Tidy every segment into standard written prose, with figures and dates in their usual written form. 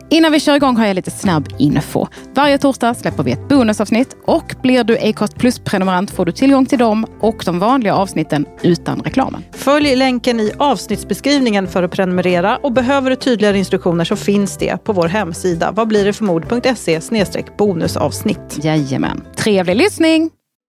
Innan vi kör igång har jag lite snabb info. Varje torsdag släpper vi ett bonusavsnitt och blir du Acast Plus-prenumerant får du tillgång till dem och de vanliga avsnitten utan reklamen. Följ länken i avsnittsbeskrivningen för att prenumerera och behöver du tydligare instruktioner så finns det på vår hemsida vadblirdetförmord.se/bonusavsnitt. Jajamän. Trevlig lyssning!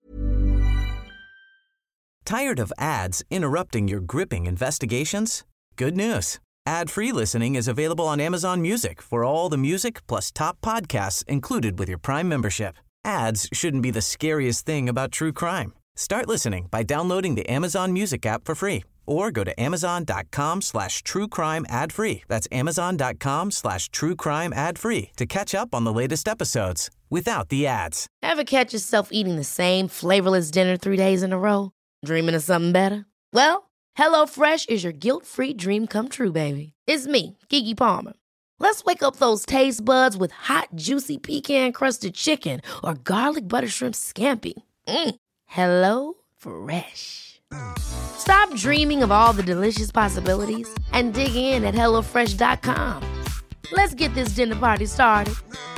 Tired of ads interrupting your gripping investigations? Good news. Ad-free listening is available on Amazon Music for all the music plus top podcasts included with your Prime membership. Ads shouldn't be the scariest thing about true crime. Start listening by downloading the Amazon Music app for free or go to amazon.com/truecrime ad-free. That's amazon.com/truecrime ad-free to catch up on the latest episodes without the ads. Ever catch yourself eating the same flavorless dinner 3 days in a row? Dreaming of something better? Well, HelloFresh is your guilt-free dream come true, baby. It's me, Keke Palmer. Let's wake up those taste buds with hot, juicy pecan-crusted chicken or garlic butter shrimp scampi. Hello Fresh. Stop dreaming of all the delicious possibilities and dig in at HelloFresh.com. Let's get this dinner party started.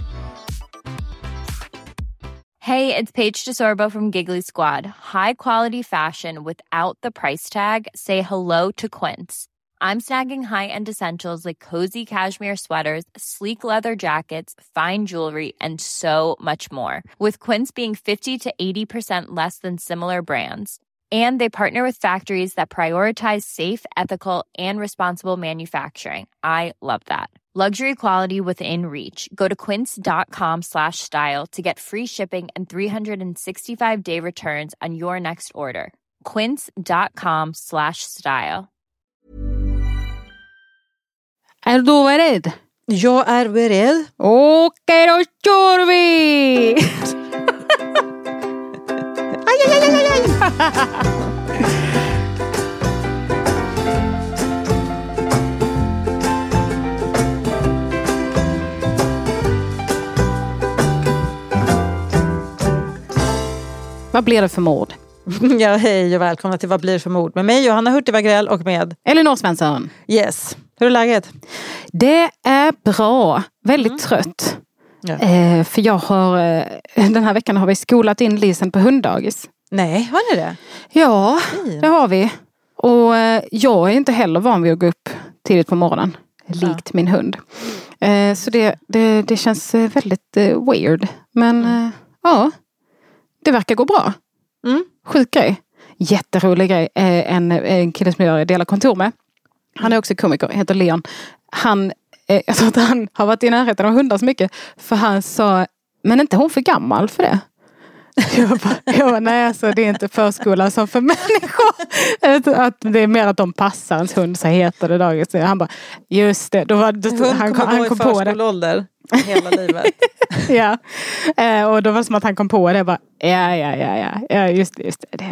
Hey, it's Paige DeSorbo from Giggly Squad. High quality fashion without the price tag. Say hello to Quince. I'm snagging high-end essentials like cozy cashmere sweaters, sleek leather jackets, fine jewelry, and so much more. With Quince being 50 to 80% less than similar brands. And they partner with factories that prioritize safe, ethical, and responsible manufacturing. I love that. Luxury quality within reach. Go to quince.com/style to get free shipping and 365-day returns on your next order. Quince.com/style. Är du beredd? Jag är beredd. Okej, då kör vi! Aj, aj, aj, aj, aj. Vad blir det för mord? Ja, hej och välkomna till Vad blir det för mord? Med mig Johanna Hurtig Wagrell och med Elinor Svensson. Yes. Hur är läget? Det är bra. Väldigt trött. Ja. För jag har den här veckan har vi skolat in Lisen på hunddagis. Nej, har ni det? Ja, det har vi. Och jag är inte heller van vid att gå upp tidigt på morgonen. Likt min hund. Så det känns väldigt weird. Men ja, det verkar gå bra. Sjuk grej. Jätterolig grej. En kille som jag delar kontor med. Han är också komiker, heter Leon. Jag tror att han har varit i närheten av hundar så mycket. För han sa, men inte hon för gammal för det? Jag bara, nej alltså det är inte förskolan som för människor. Att det är mer att de passar ens hund, så heter det dagis. Han bara, just det. Han kom på det. Hela livet. Ja. Och då var det som att han kom på det. Bara, ja, just det.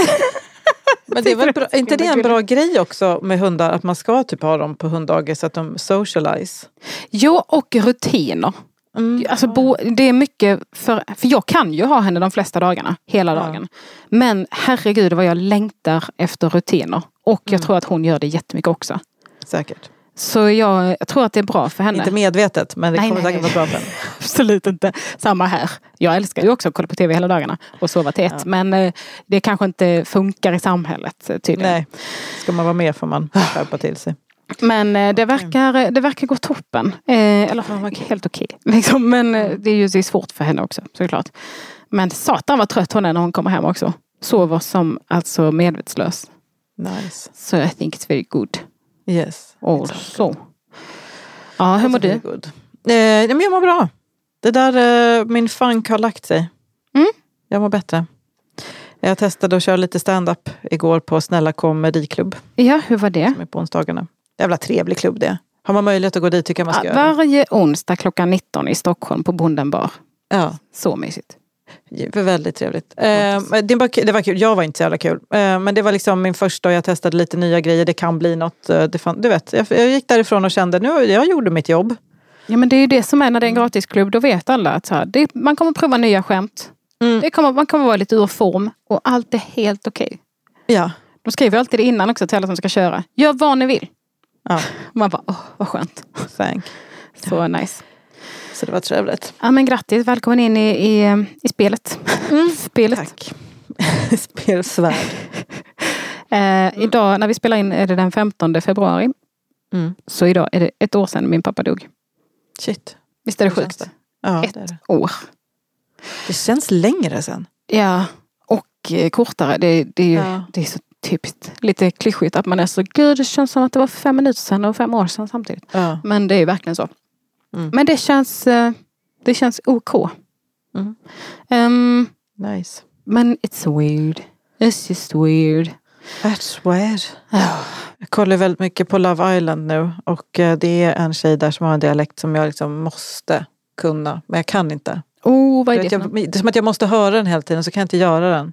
Men det är väl bra, inte det en bra grej också med hundar, att man ska typ ha dem på hunddagis så att de socialize? Jo, och rutiner. Alltså det är mycket för jag kan ju ha henne de flesta dagarna, hela dagen. Men herregud vad jag längtar efter rutiner. Och jag tror att hon gör det jättemycket också. Säkert. Så jag tror att det är bra för henne. Inte medvetet, men det kommer säkert vara bra för henne. Absolut inte. Samma här. Jag älskar ju också att kolla på tv hela dagarna och sova till 1. Men det kanske inte funkar i samhället tydligen. Nej, ska man vara med får man skärpa till sig. Men det verkar gå toppen. Eller fan, var helt okej. Liksom. Men det är svårt för henne också, såklart. Men satan vad trött hon är när hon kommer hem också. Sover som alltså medvetslös. Nice. So I think it's very good. Yes. Also. Ja, hur mår du? Men jag mår bra. Det där, min funk har lagt sig. Jag mår bättre. Jag testade att köra lite stand-up igår på Snälla komediklubb. Ja, hur var det? Som är på onsdagarna. Jävla trevlig klubb det. Har man möjlighet att gå dit tycker jag man ska göra. Varje onsdag klockan 19 i Stockholm på Bondenbar. Ja. Så mysigt. Väldigt trevligt. Det var kul. Jag var inte så jävla kul. Men det var liksom min första och jag testade lite nya grejer. Det kan bli något. Du vet, jag gick därifrån och kände nu jag gjorde mitt jobb. Ja, men det är ju det som är när det är en gratisklubb. Då vet alla att man kommer prova nya skämt. Man kommer vara lite ur form. Och allt är helt okej. Ja. De skriver alltid det innan också till alla som ska köra. Gör vad ni vill. Ja. Man bara, vad skönt. Thank. Så nice. Så det var trevligt. Ja, men grattis, välkommen in i spelet. Spelet. Tack. Spelsvärd. Idag när vi spelar in är det den 15 februari. Så idag är det 1 år sedan min pappa dog. Shit. Visst är det sjukt? Det? Ja, 1 det är det. år. Det känns längre sen. Ja, och kortare. Det är så typiskt. Lite klyschigt att man är så, gud det känns som att det var 5 minuter sedan och 5 år sedan samtidigt. Ja. Men det är verkligen så. Men det känns OK. Nice. Men it's weird. It's just weird. That's weird. Jag kollar väldigt mycket på Love Island nu. Och det är en tjej där som har en dialekt som jag liksom måste kunna. Men jag kan inte. Vad är det? Det är som att jag måste höra den hela tiden så kan jag inte göra den.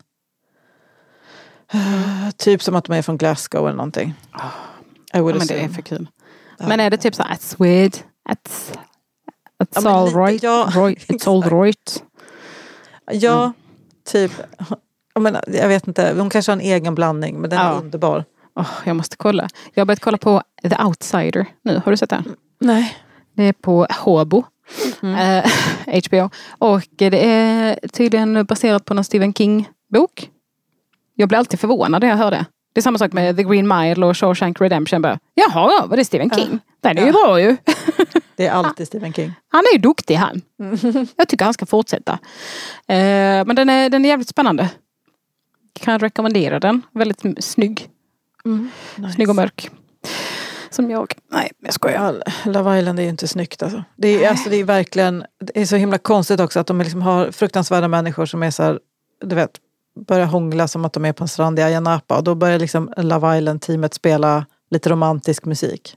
Typ som att de är från Glasgow eller någonting. Men det är för kul. Men är det typ så här, it's weird. It's all right. It's all right. Ja, typ. Jag vet inte. Hon kanske har en egen blandning. Men den är underbar. Jag måste kolla. Jag har börjat kolla på The Outsider nu. Har du sett det? Nej. Det är på Hobo. HBO. Och det är tydligen baserat på någon Stephen King-bok. Jag blir alltid förvånad när jag hör det. Det är samma sak med The Green Mile och Shawshank Redemption. Jaha, var det Stephen King? Den är ju bra ju. Det är alltid Stephen King. Han är ju duktig han. Jag tycker han ska fortsätta. Men den är jävligt spännande. Kan jag rekommendera den. Väldigt snygg. Nice. Snygg och mörk. Som jag. Nej, jag skojar. Love Island är ju inte snyggt alltså. Det är verkligen, det är så himla konstigt också att de liksom har fruktansvärda människor som är så här, du vet, börjar hångla som att de är på en strand i Ayia Napa. Och då börjar liksom Love Island-teamet spela lite romantisk musik.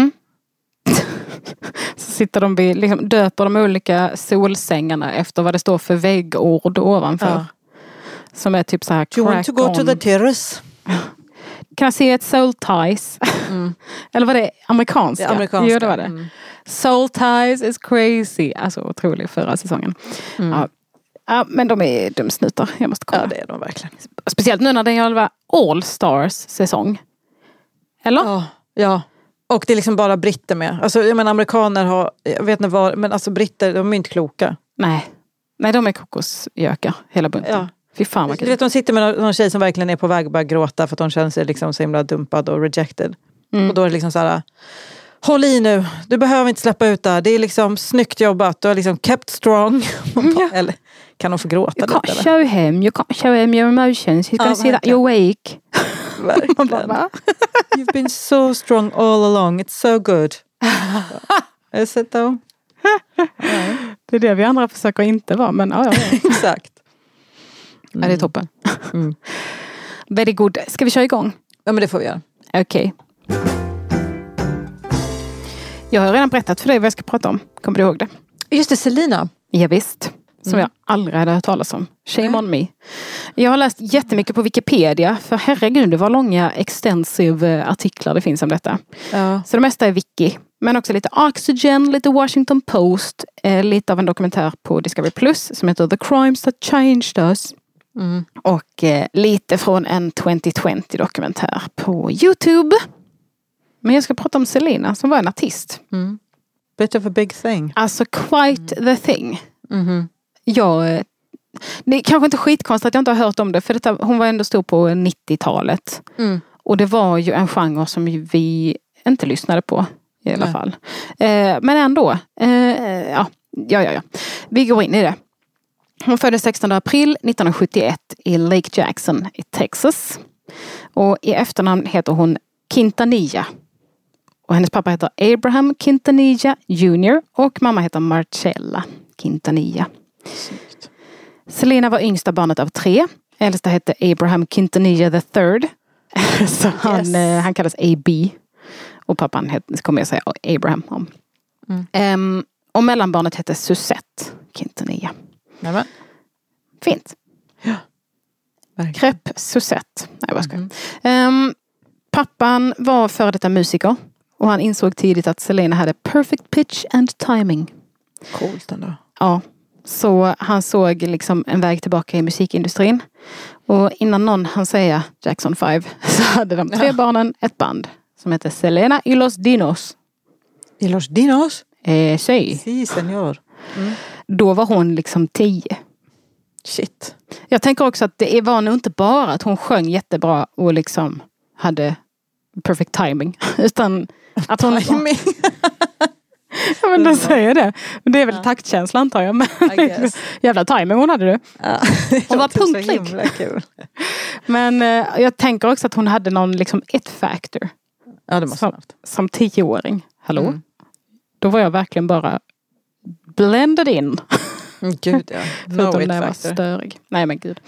Så sitter de vid, liksom, döper de olika solsängarna efter vad det står för väggord ovanför. Som är typ så här, you want to go to the terrace? Kan jag se ett Soul Ties? Eller var det amerikanska? Det amerikanska. Jo, det var det. Soul Ties is crazy. Alltså otrolig förra säsongen. Ja, men de är dumsnutar. Jag måste kolla. Ja, det är de verkligen. Speciellt nu när det var All Stars säsong. Eller? Ja. Och det är liksom bara britter med. Alltså, jag menar amerikaner har, jag vet inte var, men alltså britter, de är inte kloka. Nej, de är kokosjökar hela bunten. Ja. Fy fan vad kul. Du vet, de sitter med någon tjej som verkligen är på väg att börja gråta för att de känner sig liksom så himla dumpad och rejected. Och då är det liksom så här, håll i nu, du behöver inte släppa ut det. Det är liksom snyggt jobbat, du har liksom kept strong. Eller kan de få gråta lite? You can't show him your emotions. He's gonna see that you're weak. Verkligen. You've been so strong all along. It's so good. Is it though? Det är det vi andra försöker inte vara, men ja. Exakt. Ja, det är toppen. Very good. Ska vi köra igång? Ja, men det får vi göra. Okej. Jag har redan berättat för dig vad jag ska prata om. Kommer du ihåg det? Just det, Selena. Ja, visst. Som jag aldrig hade hört talas om. Shame on me. Jag har läst jättemycket på Wikipedia. För herregud, det var långa extensive artiklar det finns om detta. Ja. Så det mesta är wiki. Men också lite Oxygen, lite Washington Post. Lite av en dokumentär på Discovery Plus som heter The Crimes That Changed Us. Och lite från en 2020-dokumentär på YouTube. Men jag ska prata om Selena som var en artist. Bit of a big thing. Alltså quite the thing. Det är kanske inte skitkonstigt att jag inte har hört om det. För hon var ändå stor på 90-talet. Och det var ju en genre som vi inte lyssnade på. I alla fall. Men ändå. Ja. Vi går in i det. Hon föddes 16 april 1971 i Lake Jackson i Texas. Och i efternamn heter hon Quintanilla. Och hennes pappa heter Abraham Quintanilla Jr. Och mamma heter Marcella Quintanilla. Snyggt. Selena var yngsta barnet av 3. Äldsta hette Abraham Quintanilla III. Så han kallas AB. Och pappan kommer jag säga Abraham om. Och mellanbarnet hette Suzette Quintanilla. Nämen. Fint. Ja. Krepp Suzette. Nej, vad ska pappan var före detta musiker. Och han insåg tidigt att Selena hade perfect pitch and timing. Coolt ändå. Ja. Så han såg liksom en väg tillbaka i musikindustrin. Och innan någon han säga Jackson 5 så hade de 3 barnen ett band som heter Selena y los Dinos. Y los Dinos? Sí. Sí, senor. Då var hon liksom 10. Shit. Jag tänker också att det var nog inte bara att hon sjöng jättebra och liksom hade perfect timing. Utan att hon... Timing. Ja, men de säger det. Men det är väl taktkänsla antar jag. Men jävla timing hon hade du. Ja, hon var punktlig. så himla kul. Men jag tänker också att hon hade någon liksom it-factor. Ja, det måste hon haft. Som 10-åring. Hallå? Då var jag verkligen bara blended in. Gud, ja. Förutom när jag var störig. Nej, men gud.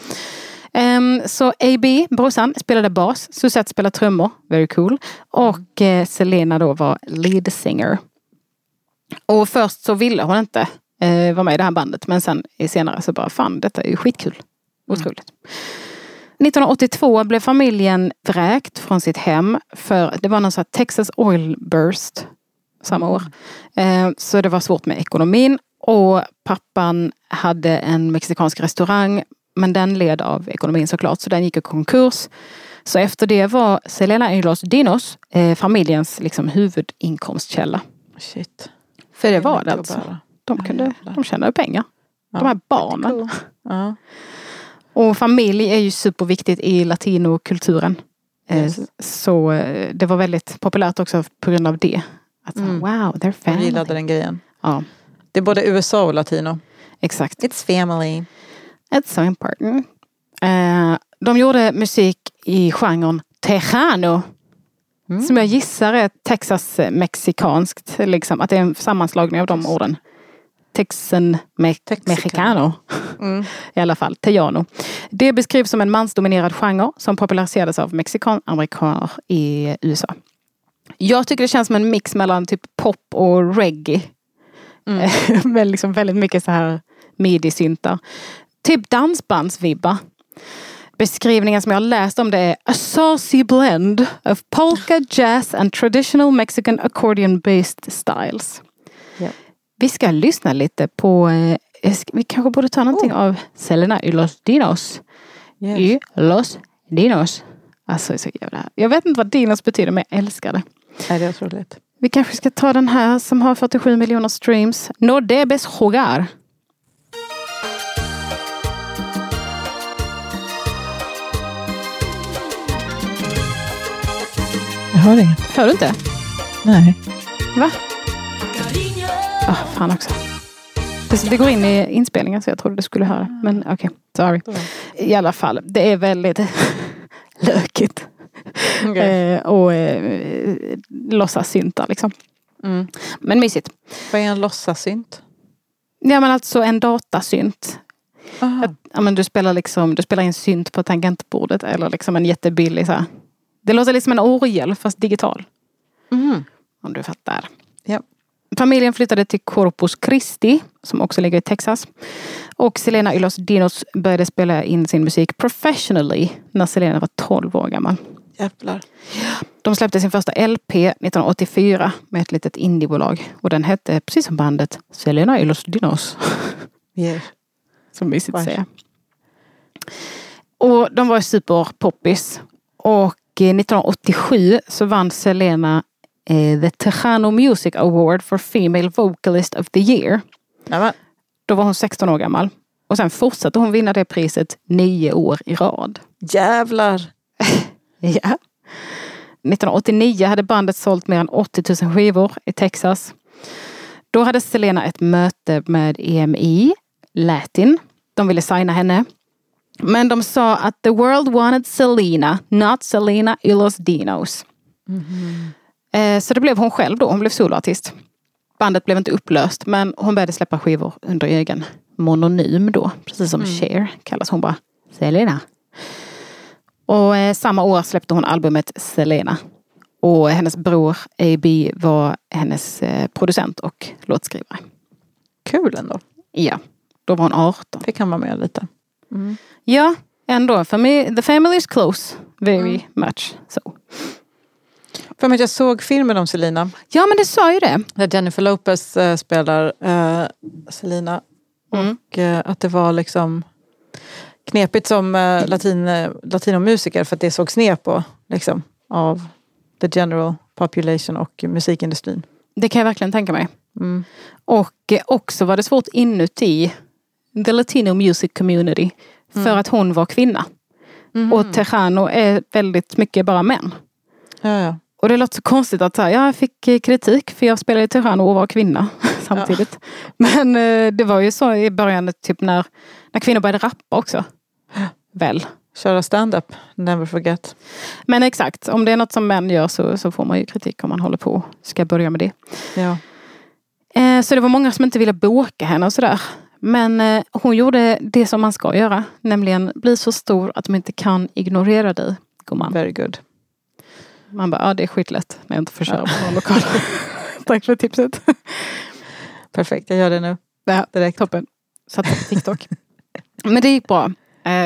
Så A.B., brorsan, spelade bas. Suzette spelade trummor. Very cool. Och Selena då var lead singer. Och först så ville hon inte vara med i det här bandet. Men sen senare så bara, fan, detta är ju skitkul. Otroligt. 1982 blev familjen vräkt från sitt hem. För det var någon sån här Texas oil burst samma år. Så det var svårt med ekonomin. Och pappan hade en mexikansk restaurang. Men den led av ekonomin såklart. Så den gick i konkurs. Så efter det var Selena y los Dinos familjens liksom huvudinkomstkälla. Shit. För det var det alltså. De tjänade pengar. De här barnen. Cool. Ja. Och familj är ju superviktigt i latinokulturen. Yes. Så det var väldigt populärt också på grund av det. Att wow, they're family. Jag gillade den grejen. Ja. Det är både USA och latino. Exakt. It's family. It's so important. De gjorde musik i genren Tejano. Som jag gissar är Texas-mexikanskt. Liksom, att det är en sammanslagning av de orden. Texan mexicano. I alla fall, Tejano. Det beskrivs som en mansdominerad genre som populariserades av mexikan-amerikaner i USA. Jag tycker det känns som en mix mellan typ pop och reggae. Med liksom väldigt mycket så här midi-syntar. Typ dansbandsvibba. Beskrivningen som jag har läst om det är a saucy blend of polka, jazz and traditional Mexican accordion-based styles. Yep. Vi ska lyssna lite på, vi kanske borde ta någonting av Selena y los Dinos. Yes. Y los Dinos. Alltså så jävla. Jag vet inte vad Dinos betyder, men jag älskar det. Nej, det är otroligt. Vi kanske ska ta den här som har 47 miljoner streams. No debes jugar. Jag hör inget. Hör du inte? Nej. Va? Fan också. Det går in i inspelningen så jag trodde du skulle höra. Men okej, sorry. I alla fall, det är väldigt lökigt. Okay. Och låtsas synta liksom. Men mysigt. Vad är en låtsasynt? Ja, men alltså en datasynt. Men du spelar in synt på tangentbordet eller liksom en jättebillig så här. Det låter liksom en orgel fast digital. Om du fattar. Ja. Familjen flyttade till Corpus Christi som också ligger i Texas. Och Selena y los Dinos började spela in sin musik professionally när Selena var 12 år gammal. Jävlar. De släppte sin första LP 1984 med ett litet indiebolag. Och den hette, precis som bandet, Selena y los Dinos. Yes. Som mysigt att säga. Och de var superpoppis. Och 1987 så vann Selena the Tejano Music Award for Female Vocalist of the Year. Nämen. Då var hon 16 år gammal. Och sen fortsatte hon vinna det priset 9 år i rad. Jävlar. Ja. 1989 hade bandet sålt mer än 80 000 skivor i Texas. Då hade Selena ett möte med EMI, Latin. De ville signa henne. Men de sa att the world wanted Selena, not Selena y los Dinos. Så det blev hon själv då. Hon blev soloartist. Bandet blev inte upplöst, men hon började släppa skivor under egen mononym då. Precis som Cher kallas hon bara Selena. Och samma år släppte hon albumet Selena. Och hennes bror A.B. var hennes producent och låtskrivare. Kul ändå. Ja, då var hon 18. Det kan vara med lite. Ja, ändå. The family is close. Very much so. För att jag såg filmen om Selena. Ja, men det sa ju det. Där Jennifer Lopez spelar Selena. Och att det var liksom knepigt som latinomusiker för att det sågs ner på liksom, av the general population och musikindustrin. Det kan jag verkligen tänka mig. Och också var det svårt inuti the Latino music community. För att hon var kvinna. Och Tejano är väldigt mycket bara män. Ja. Och det låter så konstigt att jag fick kritik för jag spelade Tejano och var kvinna samtidigt. Men det var ju så i början typ när kvinnor började rappa också. Väl. Köra stand-up, never forget. Men exakt, om det är något som män gör så får man ju kritik om man håller på. Ska börja med det. Ja. Så det var många som inte ville boka henne och sådär. Men hon gjorde det som man ska göra. Nämligen bli så stor att de inte kan ignorera dig, gumman. Very good. Man bara, det är skitlätt när jag inte får köra på någon lokal. Tack för tipset. Perfekt, jag gör det nu. Ja, direkt. Toppen. Satt på TikTok. Men det gick bra.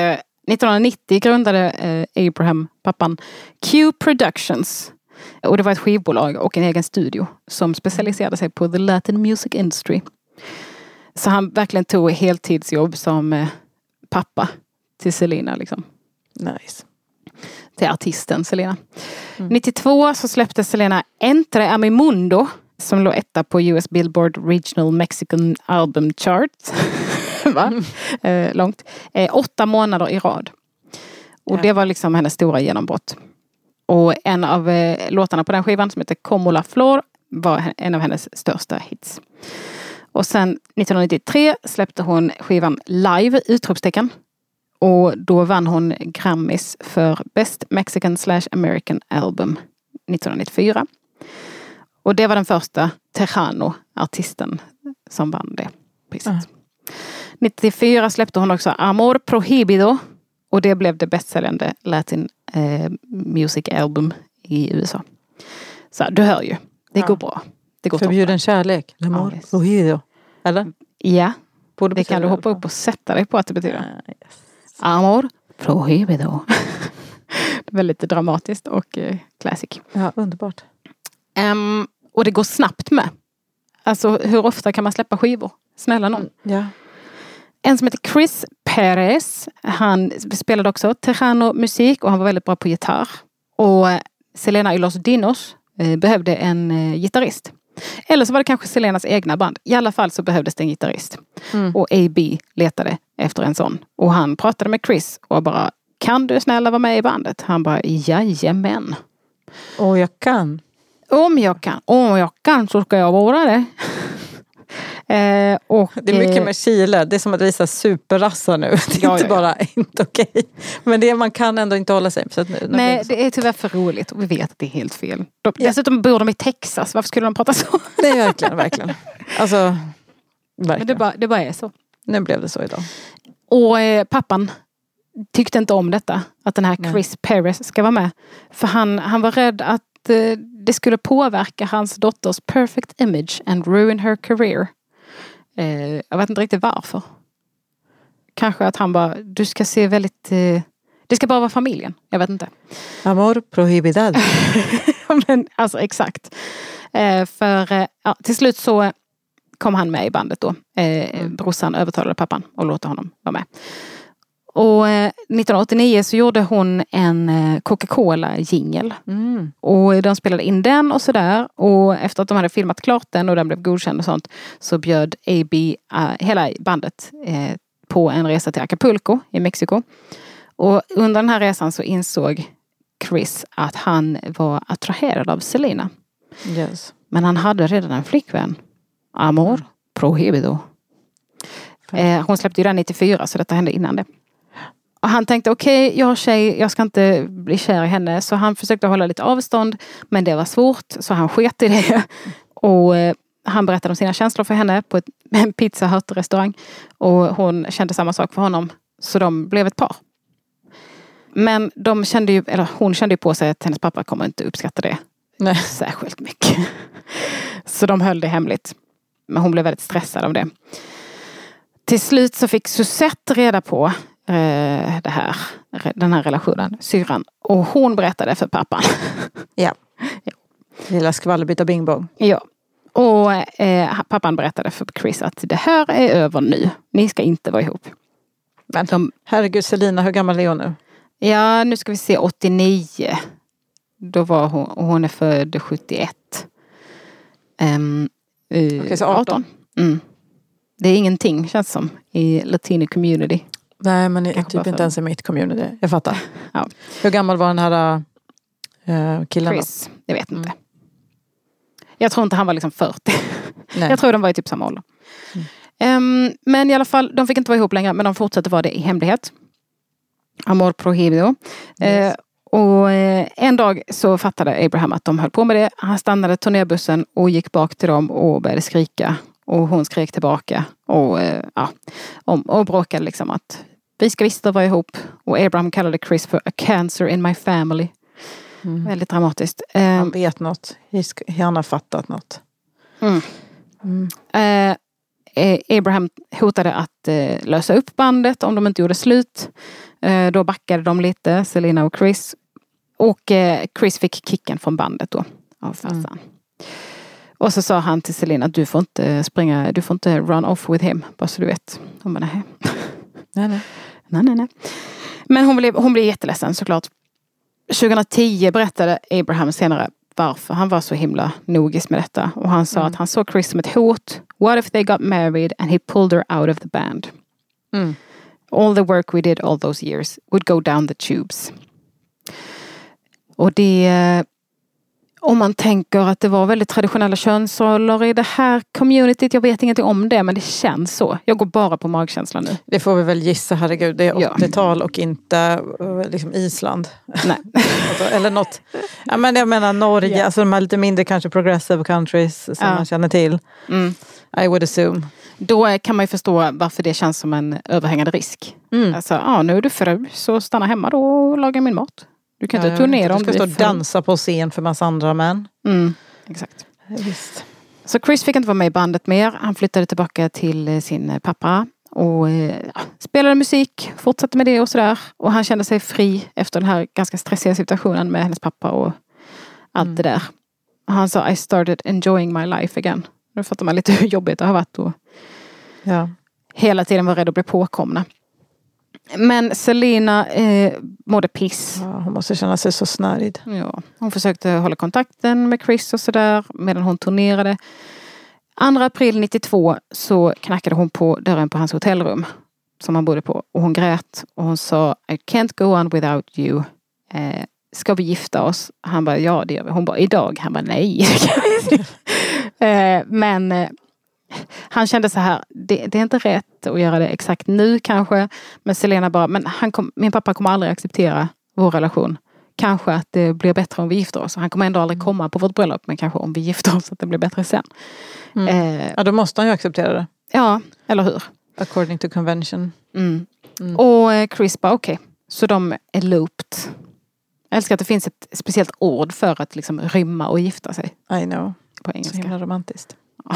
1990 grundade Abraham, pappan, Q Productions. Och det var ett skivbolag och en egen studio som specialiserade sig på the Latin music industry. Så han verkligen tog heltidsjobb som pappa till Selena liksom. Nice. Till artisten Selena. 92 så släppte Selena Entre a mi mundo som låg etta på US Billboard Regional Mexican Album Chart. Va? Långt. 8 månader i rad. Och det var liksom hennes stora genombrott. Och en av låtarna på den skivan som heter Como la Flor var en av hennes största hits. Och sen 1993 släppte hon skivan Live, utropstecken. Och då vann hon Grammys för Best Mexican/American Album 1994. Och det var den första Tejano-artisten som vann det priset. 94 släppte hon också Amor Prohibido. Och det blev det bästsäljande Latin music album i USA. Så du hör ju, det går bra. Det går Förbjuden kärlek. Amor Prohibido. Eller? Ja, det kan du hoppa upp och sätta dig på att det betyder. Yes. Amor Prohibido. Det är väldigt dramatiskt och classic. Ja, underbart. Och det går snabbt med. Alltså hur ofta kan man släppa skivor? Snälla någon. Ja. En som heter Chris Perez. Han spelade också Tejano-musik och han var väldigt bra på gitarr. Och Selena y los Dinos behövde en gitarrist. Eller så var det kanske Selenas egna band. I alla fall så behövdes det en gitarrist. Och A.B. letade efter en sån. Och han pratade med Chris och bara, kan du snälla vara med i bandet? Han bara, jajamän. Och jag kan. Om jag kan så ska jag vara det. Och, det är mycket med Chile. Det är som att visa superrassar nu. Det är inte bara inte okej. Men man kan ändå inte hålla sig. Så att nu nej, det är tyvärr för roligt. Och vi vet att det är helt fel. Dessutom bor de i Texas. Varför skulle de prata så? Det är verkligen. Alltså, verkligen. Men det bara är så. Nu blev det så idag. Och pappan tyckte inte om detta. Att den här Chris Perez ska vara med. För han var rädd att det skulle påverka hans dotters perfect image and ruin her career. Jag vet inte riktigt varför. Kanske att han bara, du ska se väldigt... det ska bara vara familjen. Jag vet inte. Amor prohibidad. Men alltså exakt. För till slut så kom han med i bandet då. Brorsan övertalade pappan och låta honom vara med. Och 1989 så gjorde hon en Coca-Cola-jingle. Och de spelade in den och sådär. Och efter att de hade filmat klart den och den blev godkänd och sånt, så bjöd A.B. Hela bandet på en resa till Acapulco i Mexiko. Och under den här resan så insåg Chris att han var attraherad av Selena. Yes. Men han hade redan en flickvän. Amor Prohibido. Hon släppte ju den 94, så detta hände innan det. Och han tänkte, okej, jag har tjej, jag ska inte bli kär i henne. Så han försökte hålla lite avstånd, men det var svårt. Så han sket i det. Och han berättade om sina känslor för henne på en Pizza Hut-restaurang. Och hon kände samma sak för honom. Så de blev ett par. Men hon kände ju på sig att hennes pappa kommer inte uppskatta det. Nej. Särskilt mycket. Så de höll det hemligt. Men hon blev väldigt stressad av det. Till slut så fick Suzette reda på den här relationen, syrran. Och hon berättade för pappan. Ja. Lilla skvallerbyta bing bong. Ja. Och pappan berättade för Chris att det här är över nu. Ni ska inte vara ihop. Men herregud, Selena, hur gammal är hon nu? Ja, nu ska vi se, 89. Då var hon är född 71. Okej, så 18. Det är ingenting, känns som, i latino community. Nej, men typ inte ens i mitt community. Jag fattar. Ja. Hur gammal var den här killen Chris, jag vet inte. Jag tror inte han var liksom 40. Nej. Jag tror de var i typ samma ålder. Men i alla fall, de fick inte vara ihop längre, men de fortsatte vara det i hemlighet. Amor prohibido. Yes. Och en dag så fattade Abraham att de höll på med det. Han stannade turnébussen och gick bak till dem och började skrika. Och hon skrek tillbaka. Och bråkade liksom att vi ska visst vara ihop. Och Abraham kallade Chris för a cancer in my family. Väldigt dramatiskt. Han vet något. Han har fattat något. Abraham hotade att lösa upp bandet om de inte gjorde slut. Då backade de lite, Selena och Chris. Och Chris fick kicken från bandet då. Av farsan. Och så sa han till Selena, du får inte run off with him. Bara så du vet. Hon bara, nej. Men hon blev jätteledsen såklart. 2010 berättade Abraham senare varför han var så himla nogis med detta. Och han sa att han såg Chris som ett hot. What if they got married and he pulled her out of the band? All the work we did all those years would go down the tubes. Och det, om man tänker att det var väldigt traditionella könsroller i det här communityt, jag vet ingenting om det, men det känns så. Jag går bara på magkänslan nu. Det får vi väl gissa, herregud. Det är 80-tal och inte liksom Island. Nej. Eller något. Ja, men jag menar Norge, alltså de här lite mindre kanske progressive countries som man känner till. I would assume. Då kan man ju förstå varför det känns som en överhängande risk. Alltså, nu är du fru, så stanna hemma då och laga min mat. Du kan inte turnera om du ska stå och dansa på scen för massa andra män. Exakt. Visst. Så Chris fick inte vara med i bandet mer. Han flyttade tillbaka till sin pappa och spelade musik, fortsatte med det och sådär. Och han kände sig fri efter den här ganska stressiga situationen med hennes pappa och allt det där. Och han sa, I started enjoying my life again. Nu fattar man lite hur jobbigt det har varit och hela tiden var rädd att bli påkomna. Men Selena mådde piss. Ja, hon måste känna sig så snärjd. Ja, hon försökte hålla kontakten med Chris och sådär medan hon turnerade. 2 april 92 så knackade hon på dörren på hans hotellrum som han bodde på. Och hon grät och hon sa, I can't go on without you. Ska vi gifta oss? Han bara, ja det gör vi. Hon bara, idag? Han bara, nej. Men han kände så här, det är inte rätt att göra det exakt nu kanske. Men Selena bara, men min pappa kommer aldrig acceptera vår relation. Kanske att det blir bättre om vi gifter oss. Han kommer ändå aldrig komma på vårt bröllop, men kanske om vi gifter oss att det blir bättre sen. Ja, då måste han ju acceptera det. Ja, eller hur? According to convention. Och Chris bara, okej. Så de är looped. Jag älskar att det finns ett speciellt ord för att liksom rymma och gifta sig. I know. På engelska. Så himla romantiskt.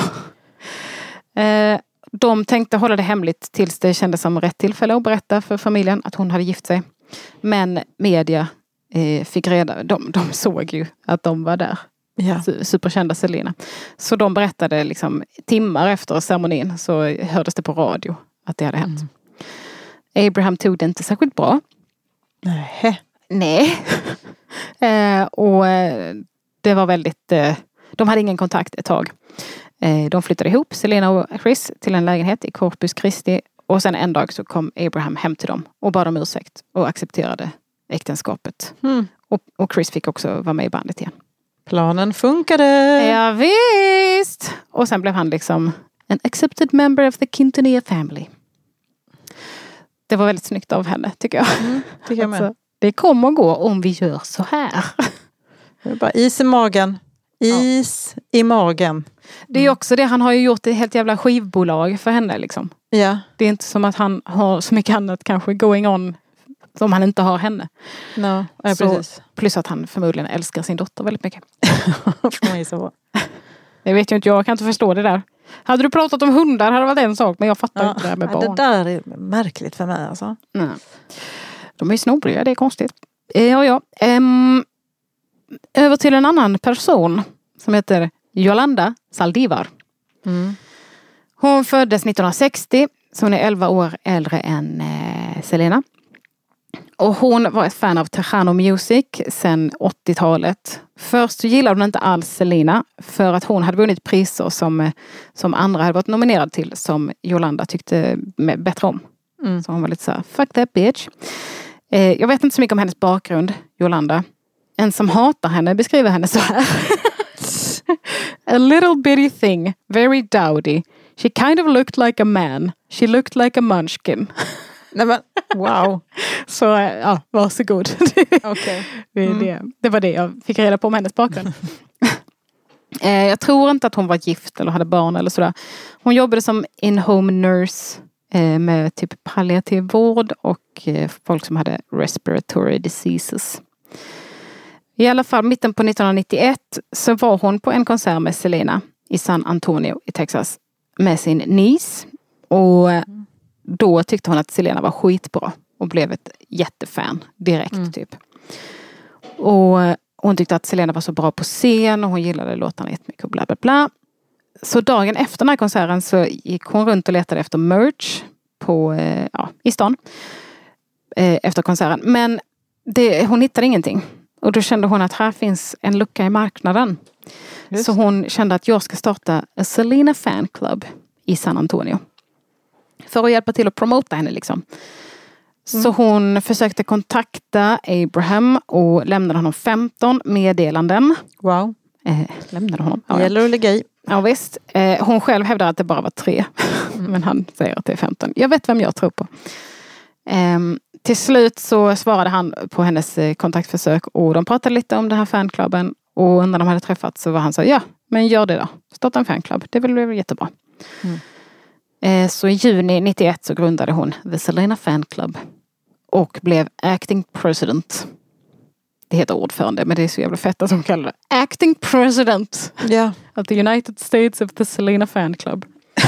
De tänkte hålla det hemligt tills det kändes som rätt tillfälle att berätta för familjen att hon hade gift sig. Men media fick reda, de såg ju att de var där. Ja. Superkända Selena. Så de berättade liksom timmar efter ceremonin så hördes det på radio att det hade hänt. Abraham tog det inte särskilt bra. Nej. Och det var väldigt, de hade ingen kontakt ett tag. De flyttade ihop, Selena och Chris, till en lägenhet i Corpus Christi. Och sen en dag så kom Abraham hem till dem och bad om ursäkt och accepterade äktenskapet. Och Chris fick också vara med i bandet igen. Planen funkade! Ja visst! Och sen blev han liksom an accepted member of the Quintanilla family. Det var väldigt snyggt av henne, tycker jag. Tycker jag med. Alltså, det kommer att gå om vi gör så här. Det är bara is i magen. Is i magen. Det är också det, han har ju gjort ett helt jävla skivbolag för henne liksom. Ja. Det är inte som att han har så mycket annat kanske going on som han inte har henne. No, ja, precis. Plus att han förmodligen älskar sin dotter väldigt mycket. Får man gissa på. Det vet ju inte jag kan inte förstå det där. Hade du pratat om hundar hade det varit en sak, men jag fattar inte det där med barn. Det där är märkligt för mig alltså. Nej. De är snobriga, det är konstigt. Över till en annan person som heter Yolanda Saldivar. Hon föddes 1960, så hon är 11 år äldre än Selena. Och hon var ett fan av Tejano Music sedan 80-talet. Först så gillade hon inte alls Selena för att hon hade vunnit priser som andra hade varit nominerade till som Yolanda tyckte bättre om. Så hon var lite så här, fuck that bitch. Jag vet inte så mycket om hennes bakgrund, Yolanda. En som hatar henne beskriver henne så här. A little bitty thing, very dowdy. She kind of looked like a man. She looked like a munchkin. Nej men, wow. Så ja, varsågod. Okay. Det var det jag fick reda på om hennes bakgrund. Jag tror inte att hon var gift eller hade barn eller sådär. Hon jobbade som in-home nurse med typ palliativ vård och folk som hade respiratory diseases. I alla fall mitten på 1991 så var hon på en konsert med Selena i San Antonio i Texas med sin niece. Och då tyckte hon att Selena var skitbra och blev ett jättefan direkt typ. Och hon tyckte att Selena var så bra på scen och hon gillade låtarna jättemycket och bla bla bla. Så dagen efter den här konserten så gick hon runt och letade efter merch i stan efter konserten. Men hon hittade ingenting. Och då kände hon att här finns en lucka i marknaden. Just. Så hon kände att jag ska starta a Selena fan club i San Antonio. För att hjälpa till att promota henne liksom. Så hon försökte kontakta Abraham och lämnade honom 15 meddelanden. Wow. Lämnade honom. Det gäller att lägga i. Ja visst. Hon själv hävdar att det bara var 3. Men han säger att det är 15. Jag vet vem jag tror på. Till slut så svarade han på hennes kontaktförsök och de pratade lite om den här fanklubben. Och när de hade träffats så var han så ja, men gör det då. Starta en fanklubb. Det blev jättebra. Så i juni 91 så grundade hon The Selena Fan Club och blev acting president. Det heter ordförande, men det är så jävla fett att de kallar det acting president of the United States of the Selena Fan Club.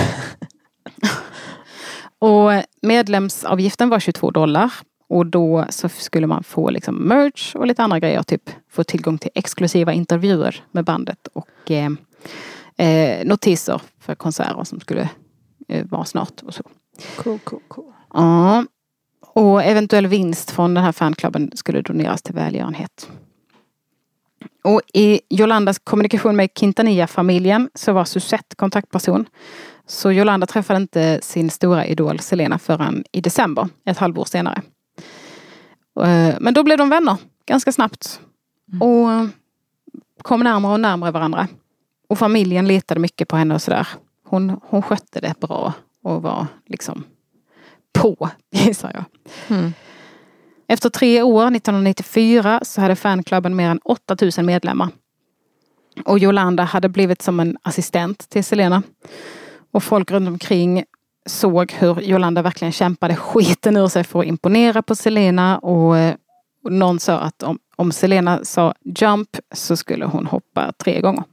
Och medlemsavgiften var $22 och då så skulle man få liksom merch och lite andra grejer, typ få tillgång till exklusiva intervjuer med bandet och notiser för konserter som skulle vara snart och så. Cool. Ja. Och eventuell vinst från den här fanklubben skulle doneras till välgörenhet. Och i Yolandas kommunikation med Quintanilla-familjen så var Suzette kontaktperson. Så Yolanda träffade inte sin stora idol Selena förrän i december, ett halvår senare. Men då blev de vänner ganska snabbt. Och kom närmare och närmare varandra. Och familjen litade mycket på henne och sådär. Hon skötte det bra och var liksom på, gissar jag. Efter 3 år, 1994, så hade fanklubben mer än 8000 medlemmar. Och Yolanda hade blivit som en assistent till Selena. Och folk runt omkring såg hur Yolanda verkligen kämpade skiten ur sig för att imponera på Selena. Och någon sa att om Selena sa jump så skulle hon hoppa 3 gånger.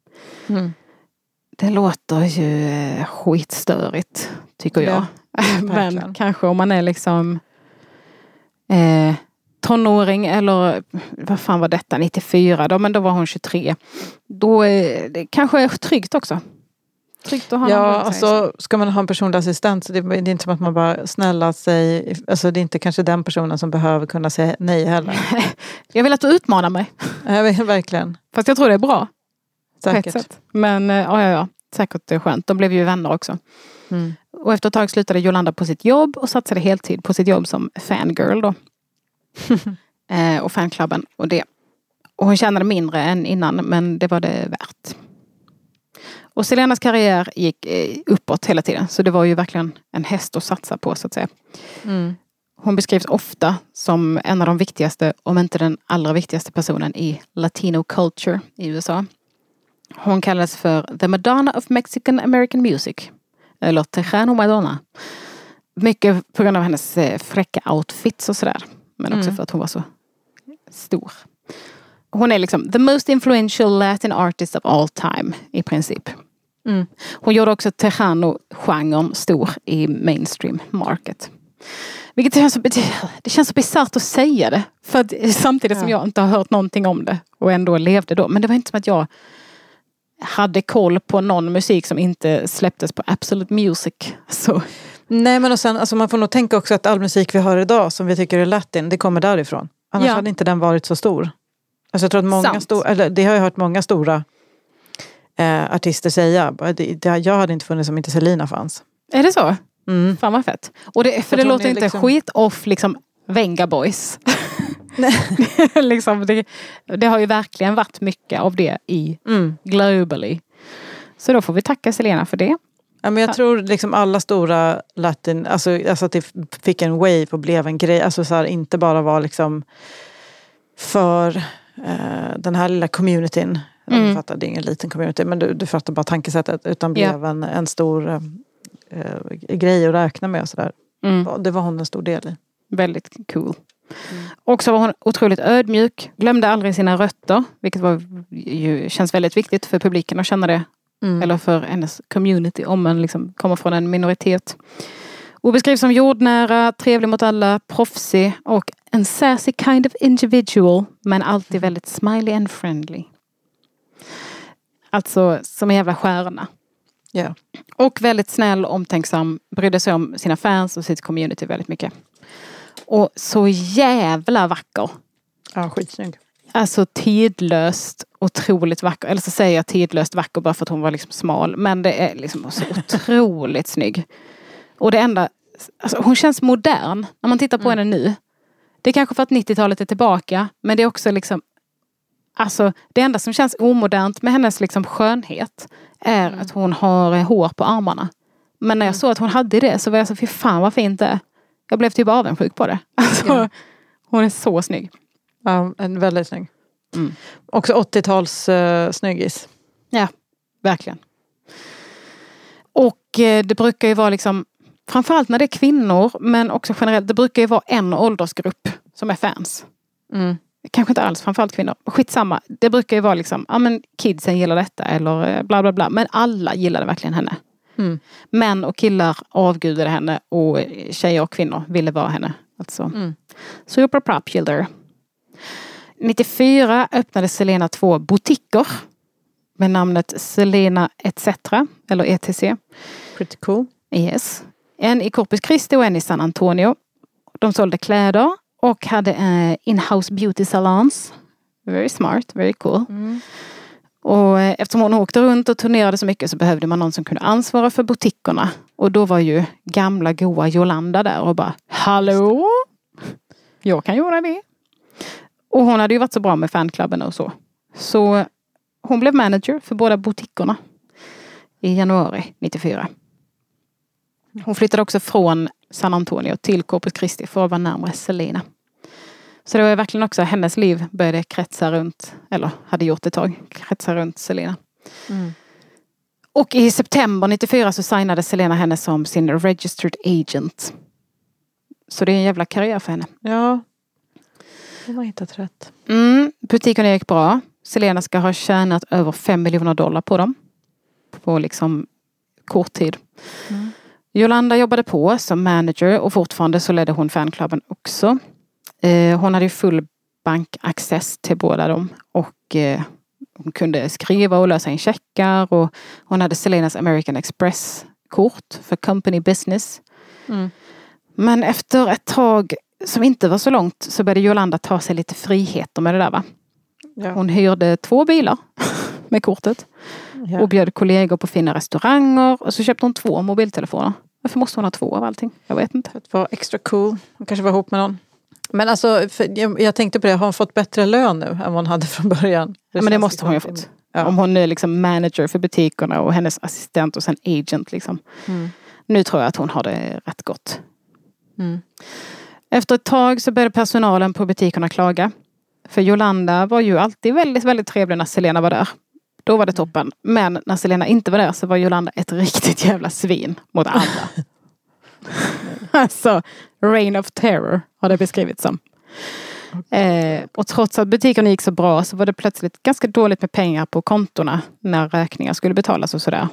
Det låter ju skitstörigt, tycker jag. Men kanske om man är liksom tonåring eller vad fan var detta, 94 då, men då var hon 23. Då är det kanske tryggt också. Tryggt att ha alltså ska man ha en personlig assistent så det är inte som att man bara snälla sig, alltså det är inte kanske den personen som behöver kunna säga nej heller. Jag vill att du utmanar mig. Verkligen. Fast jag tror det är bra. Säkert. Men ja. Säkert det är skönt. De blev ju vänner också. Och efter ett tag slutade Yolanda på sitt jobb och satsade heltid på sitt jobb som fangirl då. Och fanklubben och det. Och hon tjänade mindre än innan, men det var det värt. Och Selenas karriär gick uppåt hela tiden. Så det var ju verkligen en häst att satsa på, så att säga. Hon beskrivs ofta som en av de viktigaste, om inte den allra viktigaste personen i latino culture i USA. Hon kallades för The Madonna of Mexican American Music. Eller Tejano Madonna. Mycket på grund av hennes fräcka outfits och sådär. Men också för att hon var så stor. Hon är liksom the most influential Latin artist of all time i princip. Hon gjorde också Tejano-genren stor i mainstream market. Vilket det känns så bisarrt att säga det. För att, samtidigt som jag inte har hört någonting om det. Och ändå levde då. Men det var inte som att jag hade koll på någon musik som inte släpptes på Absolute Music. Så. Nej, men och sen, alltså man får nog tänka också att all musik vi hör idag som vi tycker är latin, det kommer därifrån. Annars hade inte den varit så stor. Alltså jag tror att många det har jag hört många stora artister säga. Jag hade inte funnits om inte Selena fanns. Är det så? Fan vad fett. Och det låter inte liksom skit off liksom Venga Boys. Liksom, det har ju verkligen varit mycket av det i globally. Så då får vi tacka Selena för det. Ja, men jag tror liksom alla stora latin, alltså att det fick en wave och blev en grej. Alltså så här, inte bara var liksom för den här lilla communityn. Jag fattar, det är ingen liten community, men du fattar bara tankesättet. Utan blev en stor grej att räkna med och sådär. Det var hon en stor del i. Väldigt cool. Och så var hon otroligt ödmjuk. Glömde aldrig sina rötter. Vilket känns väldigt viktigt för publiken att känna det. Eller för hennes community om man liksom kommer från en minoritet. Och beskrivs som jordnära, trevlig mot alla, proffsig och en sassy kind of individual. Men alltid väldigt smiley and friendly. Alltså som en jävla stjärna. Yeah. Och väldigt snäll, omtänksam. Brydde sig om sina fans och sitt community väldigt mycket. Och så jävla vacker. Ja, skitsnygg. Alltså tidlöst, otroligt vacker. Eller så säger jag tidlöst vacker bara för att hon var liksom smal. Men det är liksom så otroligt snygg. Och det enda, alltså hon känns modern när man tittar på henne nu. Det är kanske för att 90-talet är tillbaka. Men det är också liksom, alltså det enda som känns omodernt med hennes liksom skönhet är att hon har hår på armarna. Men när jag såg att hon hade det så var jag så, fy fan vad fint det är. Jag blev typ avundsjuk på det. Alltså, hon är så snygg. Ja, en väldigt snygg. Också 80-tals snyggis. Ja, verkligen. Och det brukar ju vara liksom, framförallt när det är kvinnor, men också generellt, det brukar ju vara en åldersgrupp som är fans. Kanske inte alls, framförallt kvinnor. Skitsamma. Det brukar ju vara liksom, ja men kidsen gillar detta eller bla bla bla. Men alla gillade verkligen henne. Män och killar avgudade henne och tjejer och kvinnor ville vara henne. Alltså. Super popular. 94 öppnade Selena 2 butiker med namnet Selena etc. eller ETC. Pretty cool. Yes. En i Corpus Christi och en i San Antonio. De sålde kläder och hade in-house beauty salons. Very smart, very cool. Och eftersom hon åkte runt och turnerade så mycket så behövde man någon som kunde ansvara för butikerna. Och då var ju gamla goa Yolanda där och bara, hallå? Jag kan göra det. Och hon hade ju varit så bra med fanklubben och så. Så hon blev manager för båda butikerna i januari 94. Hon flyttade också från San Antonio till Corpus Christi för att vara närmare Selena. Så det var verkligen också hennes liv började kretsa runt, eller hade gjort ett tag, kretsa runt Selena. Och i september 94 så signade Selena henne som sin registered agent. Så det är en jävla karriär för henne. Ja, hon har hittat rätt. Butiken gick bra. Selena ska ha tjänat över $5 miljoner på dem. På liksom kort tid. Yolanda jobbade på som manager och fortfarande så ledde hon fanklubben också. Hon hade ju full bankaccess till båda dem. Och hon kunde skriva och lösa in checkar. Och hon hade Selenas American Express-kort för company business. Men efter ett tag som inte var så långt så började Yolanda ta sig lite friheter med det där va. Ja. Hon hyrde 2 bilar med kortet. Ja. Och bjöd kollegor på fina restauranger. Och så köpte hon 2 mobiltelefoner. Varför måste hon ha 2 av allting? Jag vet inte. För att vara extra cool. Hon kanske var ihop med någon. Men alltså, jag tänkte på det. Har hon fått bättre lön nu än vad hon hade från början? Ja, men det måste hon ju fått. Ja. Om hon är liksom manager för butikerna och hennes assistent och sen agent liksom. Nu tror jag att hon har det rätt gott. Efter ett tag så började personalen på butikerna klaga. För Yolanda var ju alltid väldigt, väldigt trevlig när Selena var där. Då var det toppen. Men när Selena inte var där så var Yolanda ett riktigt jävla svin mot alla. Alltså, reign of terror har det beskrivits som. Och trots att butikerna gick så bra så var det plötsligt ganska dåligt med pengar på kontorna när räkningar skulle betalas och sådär.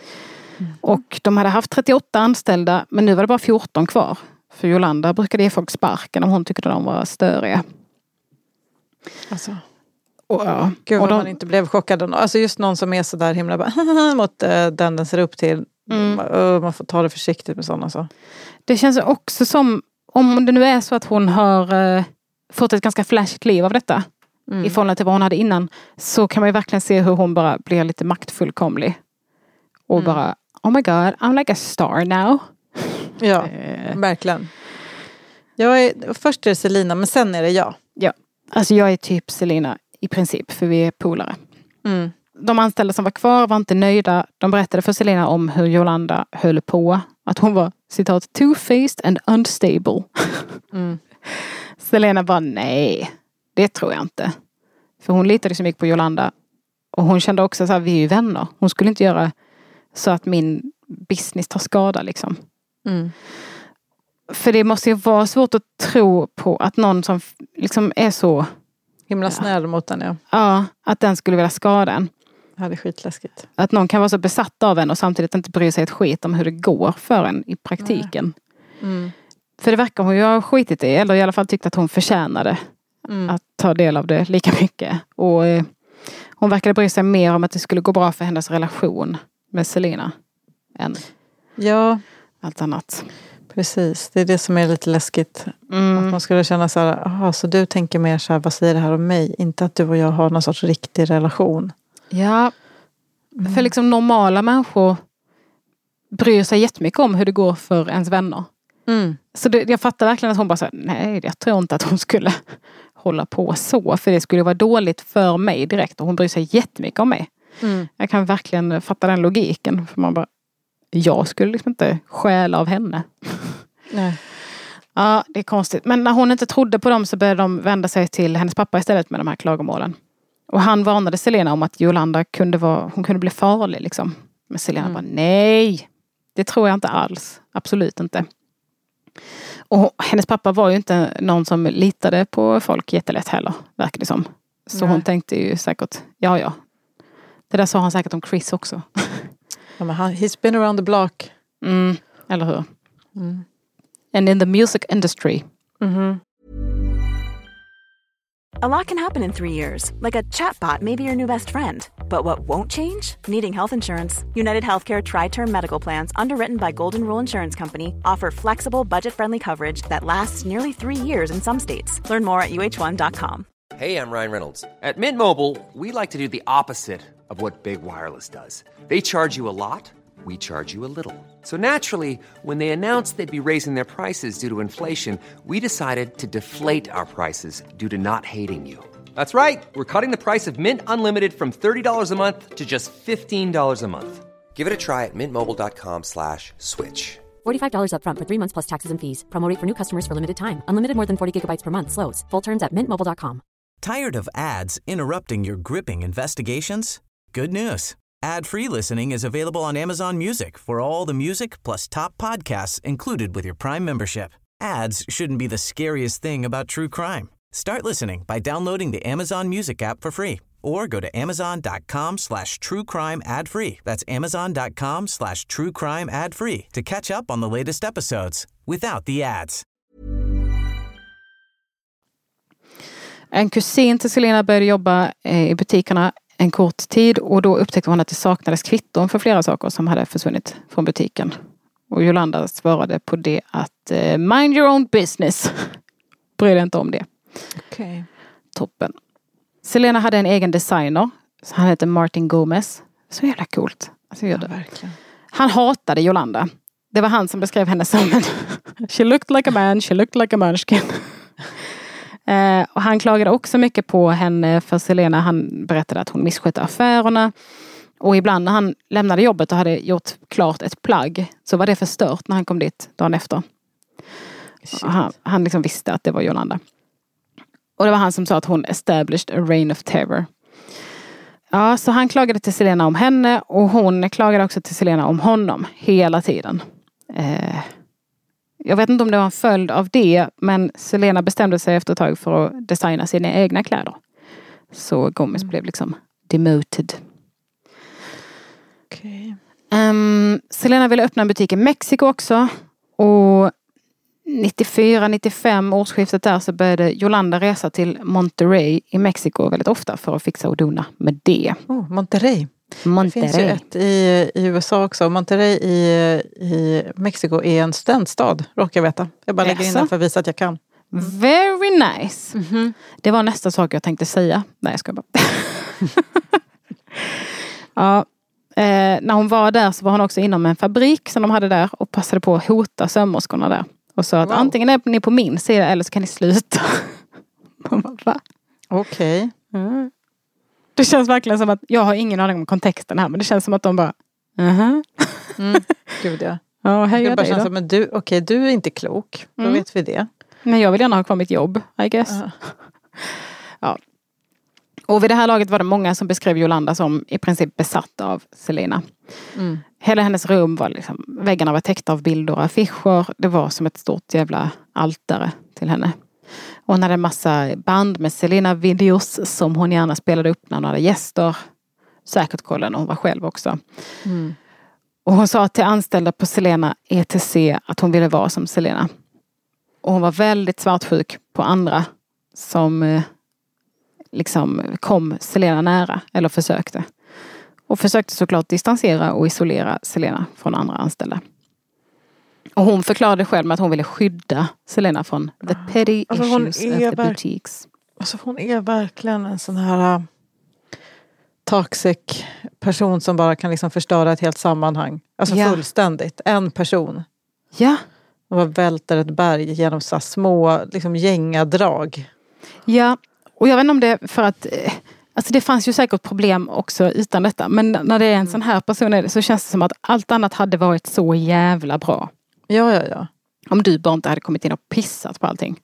Och de hade haft 38 anställda men nu var det bara 14 kvar. För Yolanda brukade ge folk sparken om hon tyckte de var störiga. Alltså. Gud vad man inte blev chockad. Alltså just någon som är så där himla bara, mot den ser upp till. Man får ta det försiktigt med sådana. Så. Det känns också som, om det nu är så att hon har fått ett ganska flashigt liv av detta. I förhållande till vad hon hade innan. Så kan man ju verkligen se hur hon bara blir lite maktfullkomlig. Och bara, oh my god, I'm like a star now. Ja, verkligen. Först är det Selina, men sen är det jag. Ja, alltså jag är typ Selina i princip, för vi är polare. De anställda som var kvar var inte nöjda. De berättade för Selina om hur Yolanda höll på. Att hon var, citat, two-faced and unstable. Selina bara, nej, det tror jag inte. För hon litade så mycket på Yolanda. Och hon kände också så här, vi är ju vänner. Hon skulle inte göra så att min business tar skada liksom. För det måste ju vara svårt att tro på att någon som liksom är så himla snäll mot den, ja. Ja, att den skulle vilja skada en. Ja, det är skitläskigt. Att någon kan vara så besatt av en och samtidigt inte bry sig ett skit om hur det går för en i praktiken. För det verkar hon ju ha skitit i, eller i alla fall tyckte att hon förtjänade att ta del av det lika mycket. Och hon verkade bry sig mer om att det skulle gå bra för hennes relation med Selina än allt annat. Precis, det är det som är lite läskigt. Att man skulle känna så här, aha, så du tänker mer så här, vad säger det här om mig? Inte att du och jag har någon sorts riktig relation. Ja, för liksom normala människor bryr sig jättemycket om hur det går för ens vänner. Så jag fattar verkligen att hon bara sa, nej, jag tror inte att hon skulle hålla på så. För det skulle vara dåligt för mig direkt. Och hon bryr sig jättemycket om mig. Jag kan verkligen fatta den logiken. För man bara, jag skulle liksom inte stjäla av henne. Nej. Ja, det är konstigt. Men när hon inte trodde på dem så började de vända sig till hennes pappa istället med de här klagomålen. Och han varnade Selena om att Yolanda kunde bli farlig liksom. Men Selena bara, nej, det tror jag inte alls. Absolut inte. Och hennes pappa var ju inte någon som litade på folk jättelätt heller, verkar det som. Så hon tänkte ju säkert, ja. Det där sa han säkert om Chris också. Ja, men he's been around the block. Eller hur? And in the music industry. A lot can happen in 3 years, like a chatbot may be your new best friend. But what won't change? Needing health insurance. United Healthcare Tri-Term Medical Plans, underwritten by Golden Rule Insurance Company, offer flexible, budget-friendly coverage that lasts nearly 3 years in some states. Learn more at uh1.com. Hey, I'm Ryan Reynolds. At Mint Mobile, we like to do the opposite of what Big Wireless does. They charge you a lot, we charge you a little. So naturally, when they announced they'd be raising their prices due to inflation, we decided to deflate our prices due to not hating you. That's right. We're cutting the price of Mint Unlimited from $30 a month to just $15 a month. Give it a try at mintmobile.com/switch. $45 up front for 3 months plus taxes and fees. Promo rate for new customers for limited time. Unlimited more than 40 gigabytes per month. Slows full terms at mintmobile.com. Tired of ads interrupting your gripping investigations? Good news. Ad-free listening is available on Amazon Music for all the music plus top podcasts included with your Prime membership. Ads shouldn't be the scariest thing about true crime. Start listening by downloading the Amazon Music app for free or go to amazon.com/truecrime ad-free. That's amazon.com/truecrime ad-free to catch up on the latest episodes without the ads. En kusin till Selena började jobba i butikerna en kort tid och då upptäckte hon att det saknades kvitton för flera saker som hade försvunnit från butiken. Och Yolanda svarade på det att mind your own business. Bryr dig inte om det. Okej. Toppen. Selena hade en egen designer. Han hette Martin Gomez. Så jävla coolt. Alltså, Verkligen. Han hatade Yolanda. Det var han som beskrev henne som en she looked like a man, she looked like a munchkin. Och han klagade också mycket på henne för Selena. Han berättade att hon misskötte affärerna. Och ibland när han lämnade jobbet och hade gjort klart ett plagg så var det förstört när han kom dit dagen efter. Han liksom visste att det var Yolanda. Och det var han som sa att hon established a reign of terror. Ja, så han klagade till Selena om henne och hon klagade också till Selena om honom hela tiden. Jag vet inte om det var en följd av det, men Selena bestämde sig efter ett tag för att designa sina egna kläder. Så Gomez blev liksom demoted. Okej. Selena ville öppna en butik i Mexiko också. Och 94-95 årsskiftet där så började Yolanda resa till Monterrey i Mexiko väldigt ofta för att fixa och dona med det. Monterrey. Monterrey. Det finns ju ett i USA också. Monterrey i Mexiko är en studentstad, råkar jag veta. Jag bara lägger in den för att visa att jag kan. Very nice. Mm-hmm. Det var nästa sak jag tänkte säga. Nej, jag ska bara. Ja. När hon var där så var hon också inom en fabrik som de hade där och passade på att hota sömmerskorna där. Och sa att antingen är ni på min sida eller så kan ni sluta. Okej. Mm. Det känns verkligen som att, jag har ingen aning om kontexten här, men det känns som att de bara, Gud ja. Ja, hej det bara dig känns då. som att du är inte klok. Då vet vi det. Men jag vill gärna ha kvar mitt jobb, I guess. Ja. Och vid det här laget var det många som beskrev Yolanda som i princip besatt av Selena. Hela hennes rum var liksom, väggarna var täckta av bilder och affischer. Det var som ett stort jävla altare till henne. Och hon hade en massa band med Selena-videos som hon gärna spelade upp när hon hade gäster. Säkert kollade när hon var själv också. Och hon sa till anställda på Selena ETC att hon ville vara som Selena. Och hon var väldigt svartsjuk på andra som liksom kom Selena nära eller försökte. Och försökte såklart distansera och isolera Selena från andra anställda. Och hon förklarade själv med att hon ville skydda Selena från the petty issues of the boutiques. Alltså hon är verkligen en sån här toxic person som bara kan liksom förstöra ett helt sammanhang. Alltså fullständigt. En person. Ja. Och bara välter ett berg genom så små liksom gängadrag. Ja, och jag vet inte om det är för att alltså det fanns ju säkert problem också utan detta. Men när det är en sån här person så känns det som att allt annat hade varit så jävla bra. Ja. Om du bara inte hade kommit in och pissat på allting.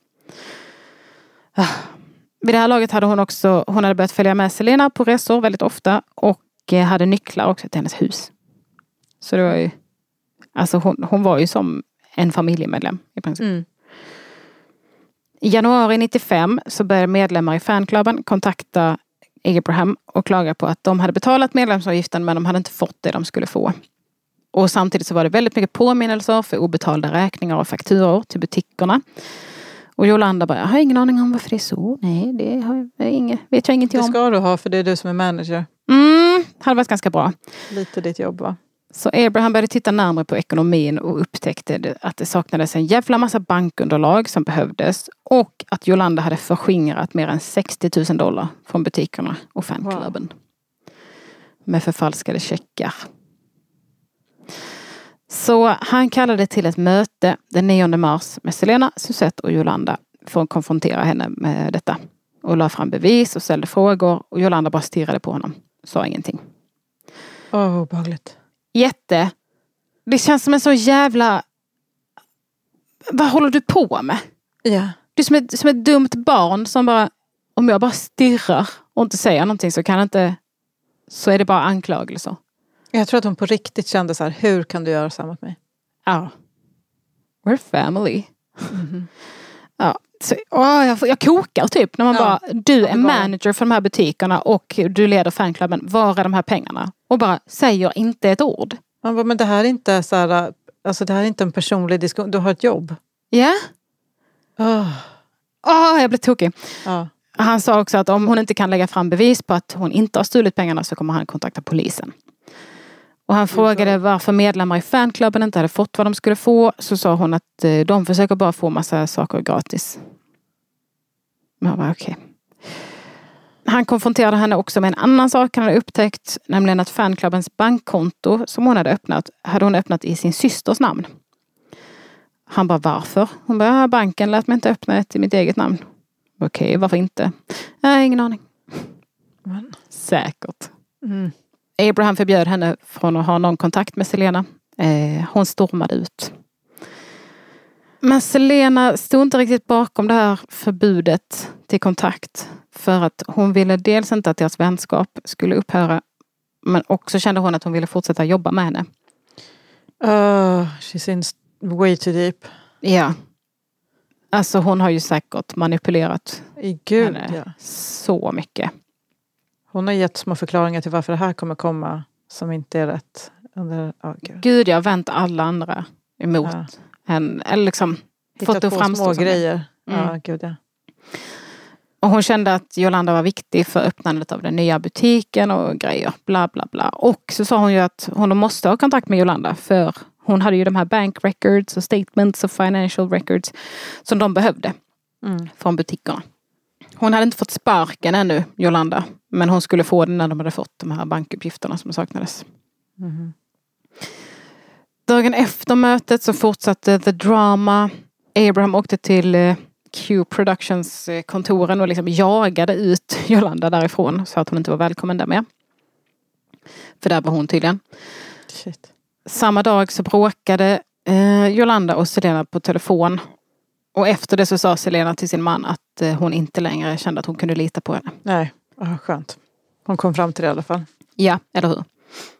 Vid det här laget hade hon hade börjat följa med Selena på resor väldigt ofta. Och hade nycklar också till hennes hus. Så det var ju, alltså hon var ju som en familjemedlem i princip. I januari 95 så började medlemmar i fanklubben kontakta Abraham och klaga på att de hade betalat medlemsavgiften men de hade inte fått det de skulle få. Och samtidigt så var det väldigt mycket påminnelser för obetalda räkningar och fakturor till butikerna. Och Yolanda bara, jag har ingen aning om varför det är så. Nej, vet jag ingenting om. Det ska du ha för det är du som är manager. Hade varit ganska bra. Lite ditt jobb va? Så Abraham började titta närmare på ekonomin och upptäckte att det saknades en jävla massa bankunderlag som behövdes. Och att Yolanda hade förskingrat mer än $60,000 från butikerna och fanklubben. Med förfalskade checkar. Så han kallade till ett möte den 9 mars med Selena, Suzette och Yolanda för att konfrontera henne med detta. Och la fram bevis och ställde frågor och Yolanda bara stirrade på honom. Sa ingenting. Obehagligt. Jätte. Det känns som en så jävla... Vad håller du på med? Ja. Du är som ett dumt barn som bara... Om jag bara stirrar och inte säger någonting så kan inte... Så är det bara anklagelser. Jag tror att hon på riktigt kände så här, hur kan du göra så här mot mig? Ja. We're family. Ja. Så, jag kokar typ när man bara, du är manager för de här butikerna och du leder fanklubben. Var är de här pengarna? Och bara säger inte ett ord. Man bara, men det här är inte så här, alltså det här är inte en personlig diskussion. Du har ett jobb. Ja. Jag blev tokig. Han sa också att om hon inte kan lägga fram bevis på att hon inte har stulit pengarna så kommer han kontakta polisen. Och han frågade varför medlemmar i fanklubben inte hade fått vad de skulle få. Så sa hon att de försöker bara få massa saker gratis. Men jag bara okej. Han konfronterade henne också med en annan sak han hade upptäckt. Nämligen att fanklubbens bankkonto som hon hade hon öppnat i sin systers namn. Han bara varför? Hon bara banken lät mig inte öppna ett i mitt eget namn. Okej, varför inte? Ingen aning. Säkert. Abraham förbjöd henne från att ha någon kontakt med Selena. Hon stormade ut. Men Selena stod inte riktigt bakom det här förbudet till kontakt. För att hon ville dels inte att deras vänskap skulle upphöra. Men också kände hon att hon ville fortsätta jobba med henne. She's in way too deep. Ja. Alltså hon har ju säkert manipulerat henne så mycket. Hon har gett små förklaringar till varför det här kommer komma som inte är rätt. Gud, jag har vänt alla andra emot henne. Eller liksom fått på små grejer. Gud ja. Och hon kände att Yolanda var viktig för öppnandet av den nya butiken och grejer. Bla bla bla. Och så sa hon ju att hon måste ha kontakt med Yolanda. För hon hade ju de här bank records och statements och financial records som de behövde från butikerna. Hon hade inte fått sparken ännu, Yolanda. Men hon skulle få den när de hade fått de här bankuppgifterna som saknades. Mm. Dagen efter mötet så fortsatte the drama. Abraham åkte till Q Productions kontoren och liksom jagade ut Yolanda därifrån. Så att hon inte var välkommen där med. För där var hon tydligen. Shit. Samma dag så bråkade Yolanda och Selena på telefon. Och efter det så sa Selena till sin man att hon inte längre kände att hon kunde lita på henne. Nej, skönt. Hon kom fram till det i alla fall. Ja, eller hur?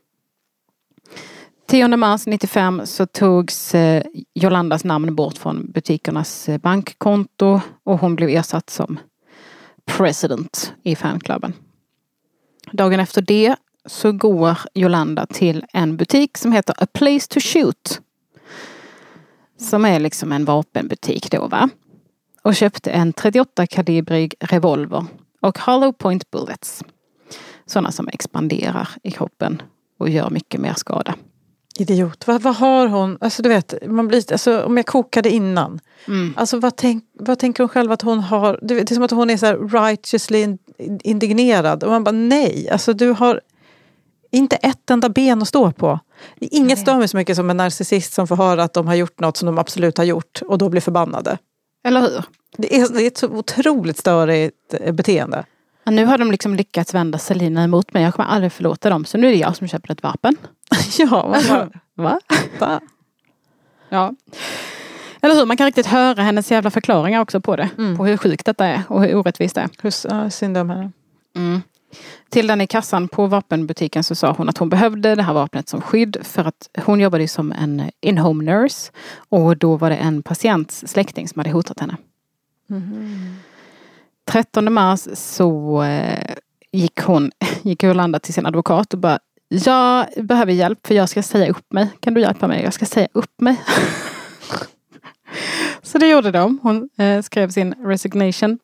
10 mars 95 så togs Yolandas namn bort från butikernas bankkonto. Och hon blev ersatt som president i fanklubben. Dagen efter det så går Yolanda till en butik som heter A Place to Shoot. Som är liksom en vapenbutik då, va? Och köpte en 38-kalibrig revolver och hollow point bullets. Sådana som expanderar i kroppen och gör mycket mer skada. Idiot. Vad har hon? Alltså du vet, man blir, alltså, om jag kokade innan. Alltså vad tänker hon själv att hon har? Det är som att hon är så här righteously indignerad. Och man bara nej. Alltså du har inte ett enda ben att stå på. Inget stör mig så mycket som en narcissist som får höra att de har gjort något som de absolut har gjort. Och då blir förbannade. Eller hur? Det är ett så otroligt störigt beteende. Ja, nu har de liksom lyckats vända Selina emot mig. Jag kommer aldrig förlåta dem. Så nu är det jag som köper ett vapen. Ja, va? Ja. Eller hur? Man kan riktigt höra hennes jävla förklaringar också på det. På hur sjukt detta är och hur orättvist det är. Synd om henne. Till den i kassan på vapenbutiken så sa hon att hon behövde det här vapnet som skydd. För att hon jobbade som en in-home nurse. Och då var det en patients släkting som hade hotat henne. 13 mars så gick Yolanda till sin advokat och bara: jag behöver hjälp för jag ska säga upp mig. Kan du hjälpa mig? Jag ska säga upp mig. Så det gjorde de. Hon skrev sin resignation.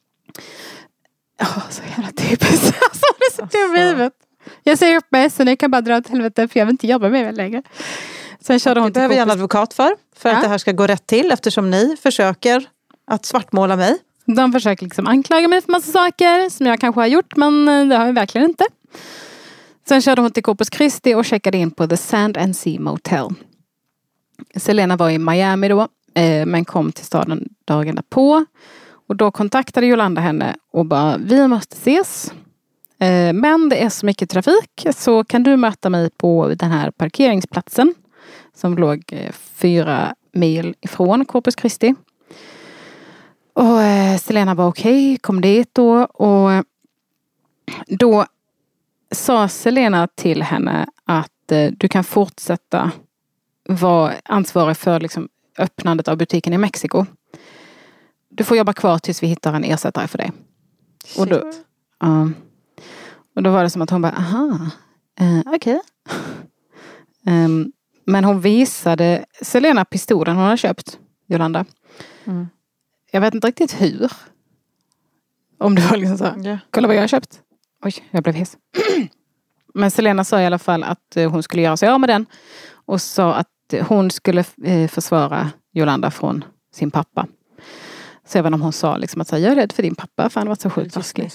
Så jävla typiskt. Alltså, det är så typiskt. Jag säger upp mig så ni kan bara dra åt helvete för jag vill inte jobba med mig längre. Sen körde hon till behöver jag en advokat för att det här ska gå rätt till eftersom ni försöker att svartmåla mig. De försöker liksom anklaga mig för massa saker som jag kanske har gjort men det har jag verkligen inte. Sen körde hon till Corpus Christi och checkade in på The Sand and Sea Motel. Selena var i Miami då men kom till staden dagen därpå. Och då kontaktade Yolanda henne och bara: vi måste ses. Men det är så mycket trafik så kan du möta mig på den här parkeringsplatsen som låg 4 mil ifrån Corpus Christi. Och Selena var okej, kom dit då. Och då sa Selena till henne att du kan fortsätta vara ansvarig för liksom öppnandet av butiken i Mexiko. Du får jobba kvar tills vi hittar en ersättare för dig. Och då var det som att hon bara, okej. Men hon visade Selena pistolen hon har köpt, Yolanda. Jag vet inte riktigt hur. Om det var liksom så, kolla vad jag har köpt. Oj, jag blev hes. Men Selena sa i alla fall att hon skulle göra sig av med den. Och sa att hon skulle försvara Yolanda från sin pappa. Så även om hon sa liksom att jag är rädd för din pappa för han var så sjukt taskig.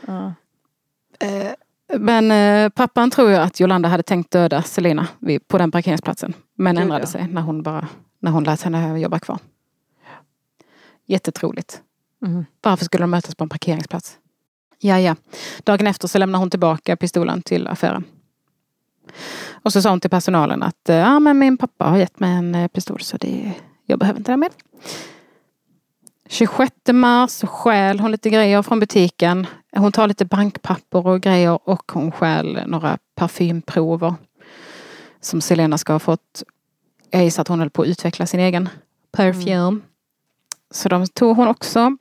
Men pappan tror ju att Yolanda hade tänkt döda Selena på den parkeringsplatsen. Men ändrade sig när hon lät henne jobba kvar. Jättetroligt. Varför skulle de mötas på en parkeringsplats? Ja. Dagen efter så lämnar hon tillbaka pistolen till affären. Och så sa hon till personalen att men min pappa har gett mig en pistol så jag behöver inte det med. 26 mars så stjäl hon lite grejer från butiken. Hon tar lite bankpapper och grejer och hon stjäl några parfymprover som Selena ska ha fått. Jag gissar att hon höll på att utveckla sin egen parfym. Så de tog hon också.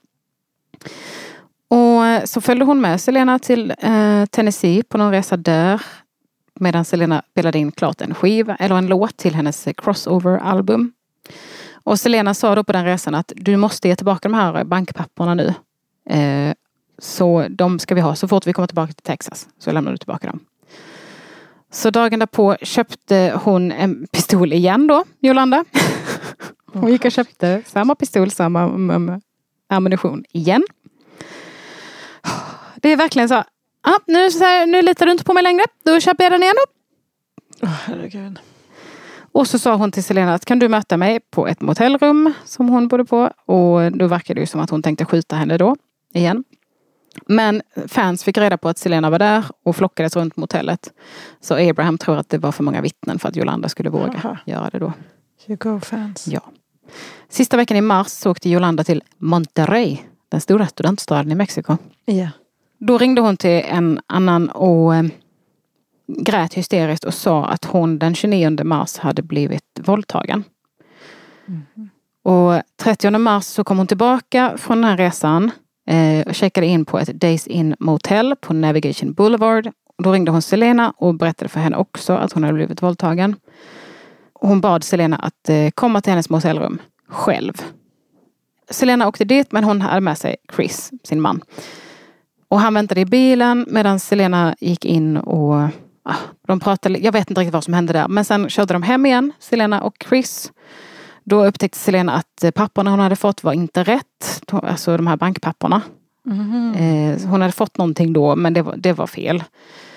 Och så följde hon med Selena till Tennessee på någon resa där. Medan Selena spelade in klart en låt till hennes crossover-album. Och Selena sa då på den resan att du måste ge tillbaka de här bankpapperna nu. Så de ska vi ha så fort vi kommer tillbaka till Texas. Så lämnar du tillbaka dem. Så dagen därpå köpte hon en pistol igen då, Yolanda. Hon gick och köpte samma pistol, samma ammunition igen. Det är verkligen så. Nu litar du inte på mig längre. Då köper jag den igen då. Herregud. Och så sa hon till Selena att kan du möta mig på ett motellrum som hon bodde på. Och då verkade det ju som att hon tänkte skjuta henne då igen. Men fans fick reda på att Selena var där och flockades runt motellet. Så Abraham tror att det var för många vittnen för att Yolanda skulle våga göra det då. You go fans. Ja. Sista veckan i mars så åkte Yolanda till Monterrey, den stora studentstaden i Mexiko. Ja. Då ringde hon till en annan och grät hysteriskt och sa att hon den 29 mars hade blivit våldtagen. Och 30 mars så kom hon tillbaka från den här resan och checkade in på ett Days Inn Motel på Navigation Boulevard. Då ringde hon Selena och berättade för henne också att hon hade blivit våldtagen. Hon bad Selena att komma till hennes motellrum själv. Selena åkte dit men hon hade med sig Chris, sin man. Och han väntade i bilen medan Selena gick in och de pratade. Jag vet inte riktigt vad som hände där. Men sen körde de hem igen, Selena och Chris. Då upptäckte Selena att papperna hon hade fått var inte rätt. Alltså de här bankpapperna. Hon hade fått någonting då men det var fel.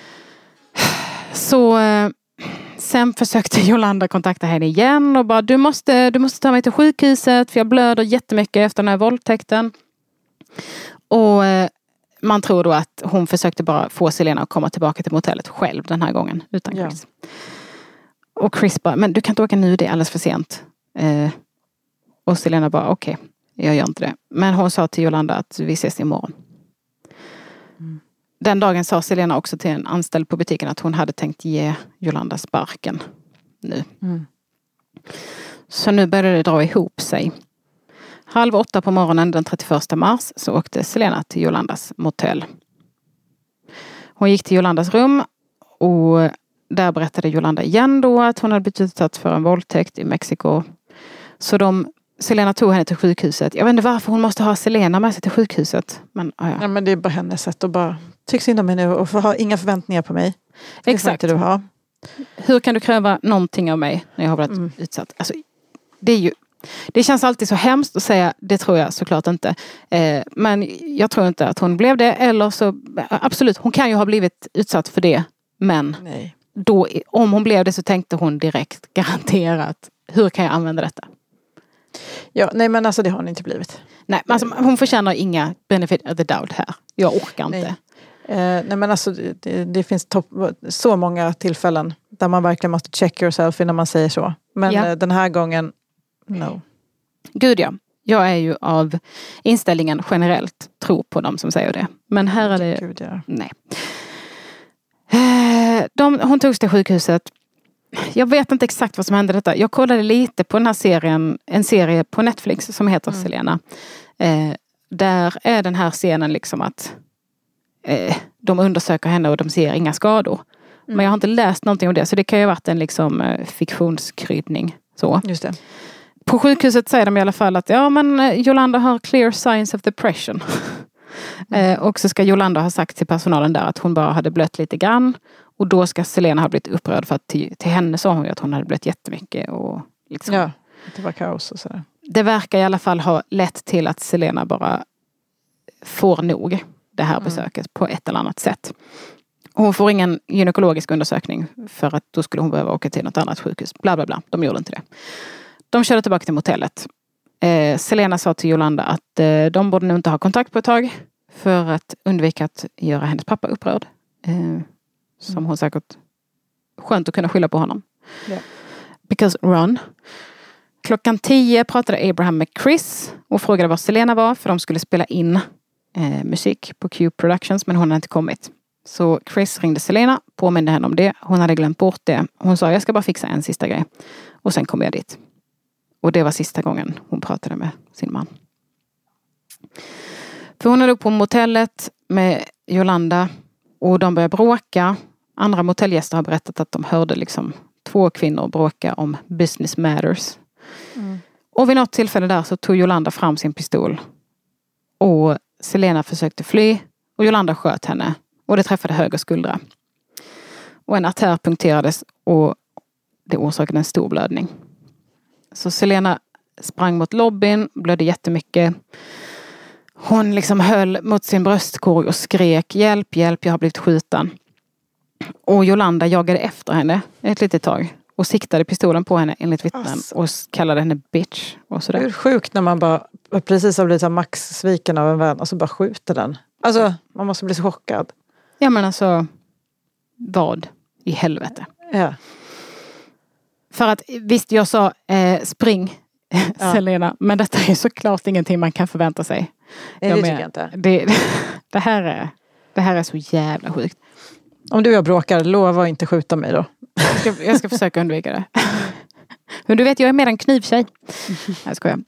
Så sen försökte Yolanda kontakta henne igen och bara du måste ta mig till sjukhuset för jag blöder jättemycket efter den här våldtäkten. Och man tror då att hon försökte bara få Selena att komma tillbaka till motellet själv den här gången utan Chris. Ja. Och Chris bara, men du kan inte åka nu, det är alldeles för sent. Och Selena bara, okej, jag gör inte det. Men hon sa till Yolanda att vi ses imorgon. Den dagen sa Selena också till en anställd på butiken att hon hade tänkt ge Yolanda sparken nu. Så nu började det dra ihop sig. 7:30 på morgonen den 31 mars så åkte Selena till Yolandas motell. Hon gick till Yolandas rum och där berättade Yolanda igen då att hon hade blivit utsatt för en våldtäkt i Mexiko. Så Selena tog henne till sjukhuset. Jag vet inte varför hon måste ha Selena med sig till sjukhuset. Men, ja, men det är bara hennes sätt att bara tycka synd om mig nu och få ha inga förväntningar på mig. Exakt. Du ha. Hur kan du kräva någonting av mig när jag har blivit utsatt? Alltså, det känns alltid så hemskt att säga, det tror jag såklart inte. Men jag tror inte att hon blev det. Eller så, absolut, hon kan ju ha blivit utsatt för det. Men då, om hon blev det så tänkte hon direkt garanterat, hur kan jag använda detta? Ja, nej men alltså det har hon inte blivit. Nej, men alltså, hon förtjänar inga benefit of the doubt här. Jag orkar inte. Nej men alltså det finns så många tillfällen där man verkligen måste check yourself innan man säger så. Men den här gången, no. Gud ja. Jag är ju av inställningen generellt tro på dem som säger det. Men här är det... Gud, ja. Nej. Hon togs till sjukhuset. Jag vet inte exakt vad som hände detta. Jag kollade lite på den här serien. En serie på Netflix som heter Selena. Där är den här scenen liksom att de undersöker henne och de ser inga skador. Men jag har inte läst någonting om det. Så det kan ju ha varit en liksom fiktionskryddning. Så. Just det. På sjukhuset säger de i alla fall att Yolanda har clear signs of depression. Och så ska Yolanda ha sagt till personalen där att hon bara hade blött lite grann. Och då ska Selena ha blivit upprörd för att till henne sa hon ju att hon hade blött jättemycket. Och liksom. Ja, det var kaos och sådär. Det verkar i alla fall ha lett till att Selena bara får nog det här besöket på ett eller annat sätt. Hon får ingen gynekologisk undersökning för att då skulle hon behöva åka till något annat sjukhus. Bla bla bla, de gjorde inte det. De körde tillbaka till motellet. Selena sa till Yolanda att de borde nog inte ha kontakt på ett tag för att undvika att göra hennes pappa upprörd. Som hon säkert skönt att kunna skylla på honom. Yeah. Because run. 10:00 pratade Abraham med Chris och frågade var Selena var för de skulle spela in musik på Q Productions men hon hade inte kommit. Så Chris ringde Selena, påminde henne om det. Hon hade glömt bort det. Hon sa jag ska bara fixa en sista grej. Och sen kommer jag dit. Och det var sista gången hon pratade med sin man. För hon är då på motellet med Yolanda. Och de börjar bråka. Andra motellgäster har berättat att de hörde liksom 2 kvinnor bråka om business matters. Och vid något tillfälle där så tog Yolanda fram sin pistol. Och Selena försökte fly. Och Jolanda sköt henne. Och det träffade höger skuldra. Och en artär punkterades och det orsakade en stor blödning. Så Selena sprang mot lobbyn, blödde jättemycket. Hon liksom höll mot sin bröstkorg och skrek hjälp, hjälp, jag har blivit skjuten. Och Jolanda jagade efter henne ett litet tag. Och siktade pistolen på henne enligt vittnen. Och kallade henne bitch. Och sådär. Det är sjukt när man bara precis har blivit så max sviken av en vän. Och så bara skjuter den. Alltså man måste bli så chockad. Ja men alltså. Vad i helvete. Ja. För att visst jag sa spring Selena. Men detta är såklart ingenting man kan förvänta sig. Nej, det tycker jag inte. Det här är så jävla sjukt. Om du och jag bråkar, lova inte skjuta mig då. Jag ska försöka undvika det. Men du vet, jag är mer en knivtjej. Jag skojar.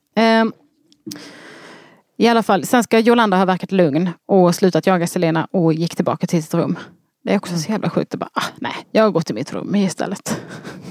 I alla fall, sen ska Jolanda ha verkat lugn och slutat jaga Selena och gick tillbaka till sitt rum. Det är också så jävla sjukt. Nej, jag har gått till mitt rum istället.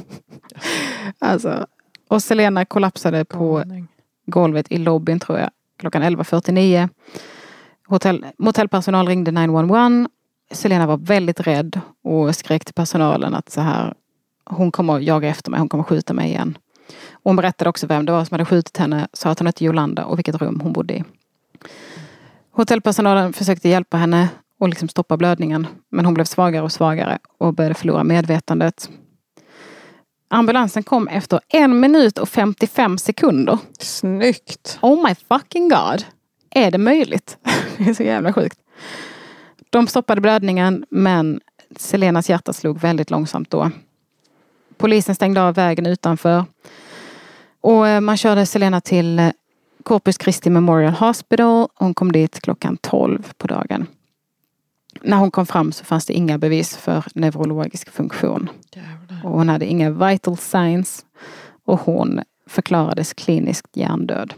Alltså, och Selena kollapsade på golvet i lobbyn tror jag. Klockan 11:49. Motellpersonal ringde 911. Selena var väldigt rädd och skrek till personalen att så här, hon kommer att jaga efter mig, hon kommer att skjuta mig igen. Och hon berättade också vem det var som hade skjutit henne, sa att hon hette Jolanda och vilket rum hon bodde i. Hotellpersonalen försökte hjälpa henne och liksom stoppa blödningen, men hon blev svagare och svagare och började förlora medvetandet. Ambulansen kom efter 1 minut och 55 sekunder. Snyggt! Oh my fucking god! Är det möjligt? Det är så jävla sjukt. De stoppade blödningen, men Selenas hjärta slog väldigt långsamt då. Polisen stängde av vägen utanför. Och man körde Selena till Corpus Christi Memorial Hospital. Hon kom dit klockan 12 på dagen. När hon kom fram så fanns det inga bevis för neurologisk funktion. Jävlar. Och hon hade inga vital signs. Och hon förklarades kliniskt hjärndöd.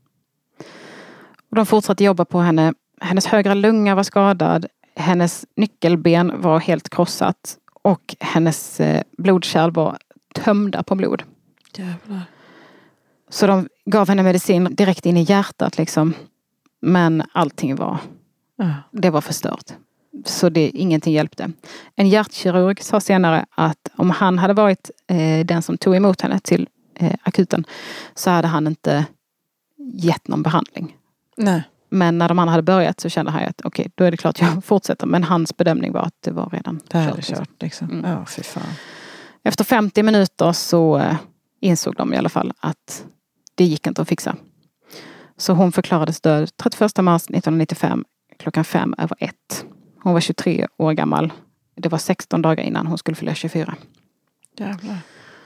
Och de fortsatte jobba på henne. Hennes högra lunga var skadad. Hennes nyckelben var helt krossat. Och hennes blodkärl var tömda på blod. Jävlar. Så de gav henne medicin direkt in i hjärtat liksom. Men allting var... Det var förstört. Så ingenting hjälpte. En hjärtkirurg sa senare att om han hade varit den som tog emot henne till akuten så hade han inte gett någon behandling. Nej. Men när de andra hade börjat så kände han att okej, då är det klart jag fortsätter. Men hans bedömning var att det var redan kört. Liksom. Ja, fy fan. Efter 50 minuter så insåg de i alla fall att det gick inte att fixa. Så hon förklarades död 31 mars 1995 klockan 5:01. Hon var 23 år gammal. Det var 16 dagar innan hon skulle fylla 24. Jävlar.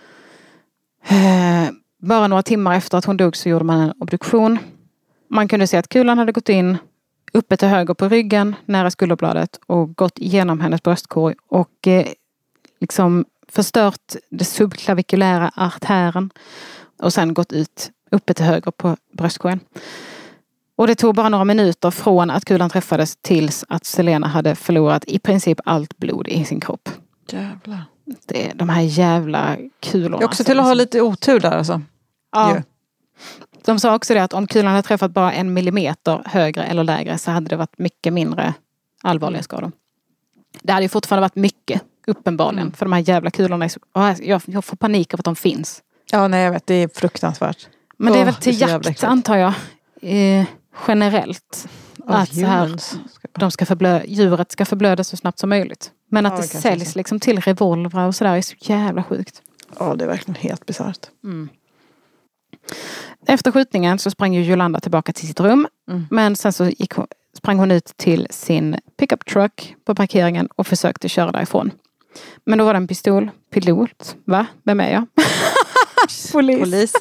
Bara några timmar efter att hon dog så gjorde man en obduktion. Man kunde se att kulan hade gått in uppe till höger på ryggen nära skulderbladet och gått igenom hennes bröstkorg och liksom förstört det subklavikulära artären och sen gått ut uppe till höger på bröstkorgen. Och det tog bara några minuter från att kulan träffades tills att Selena hade förlorat i princip allt blod i sin kropp. Jävlar. Det är de här jävla kulorna. Det är också till att ha lite otur där alltså. Ja. Yeah. De sa också det att om kulan hade träffat bara 1 millimeter högre eller lägre så hade det varit mycket mindre allvarliga skador. Det hade ju fortfarande varit mycket, uppenbarligen. För de här jävla kulorna är så... Jag får panik av att de finns. Ja, nej jag vet. Det är fruktansvärt. Men det är väl till jakt, antar jag. Generellt. Att så här, djuret ska förblöda så snabbt som möjligt. Men att det säljs liksom till revolvrar och sådär är så jävla sjukt. Ja, det är verkligen helt bisarrt. Mm. Efter skjutningen så sprang ju Jolanda tillbaka till sitt rum. Men sen så sprang hon ut till sin pickup truck på parkeringen och försökte köra därifrån. Men då var det en pilot. Va? Vem är jag? Polis.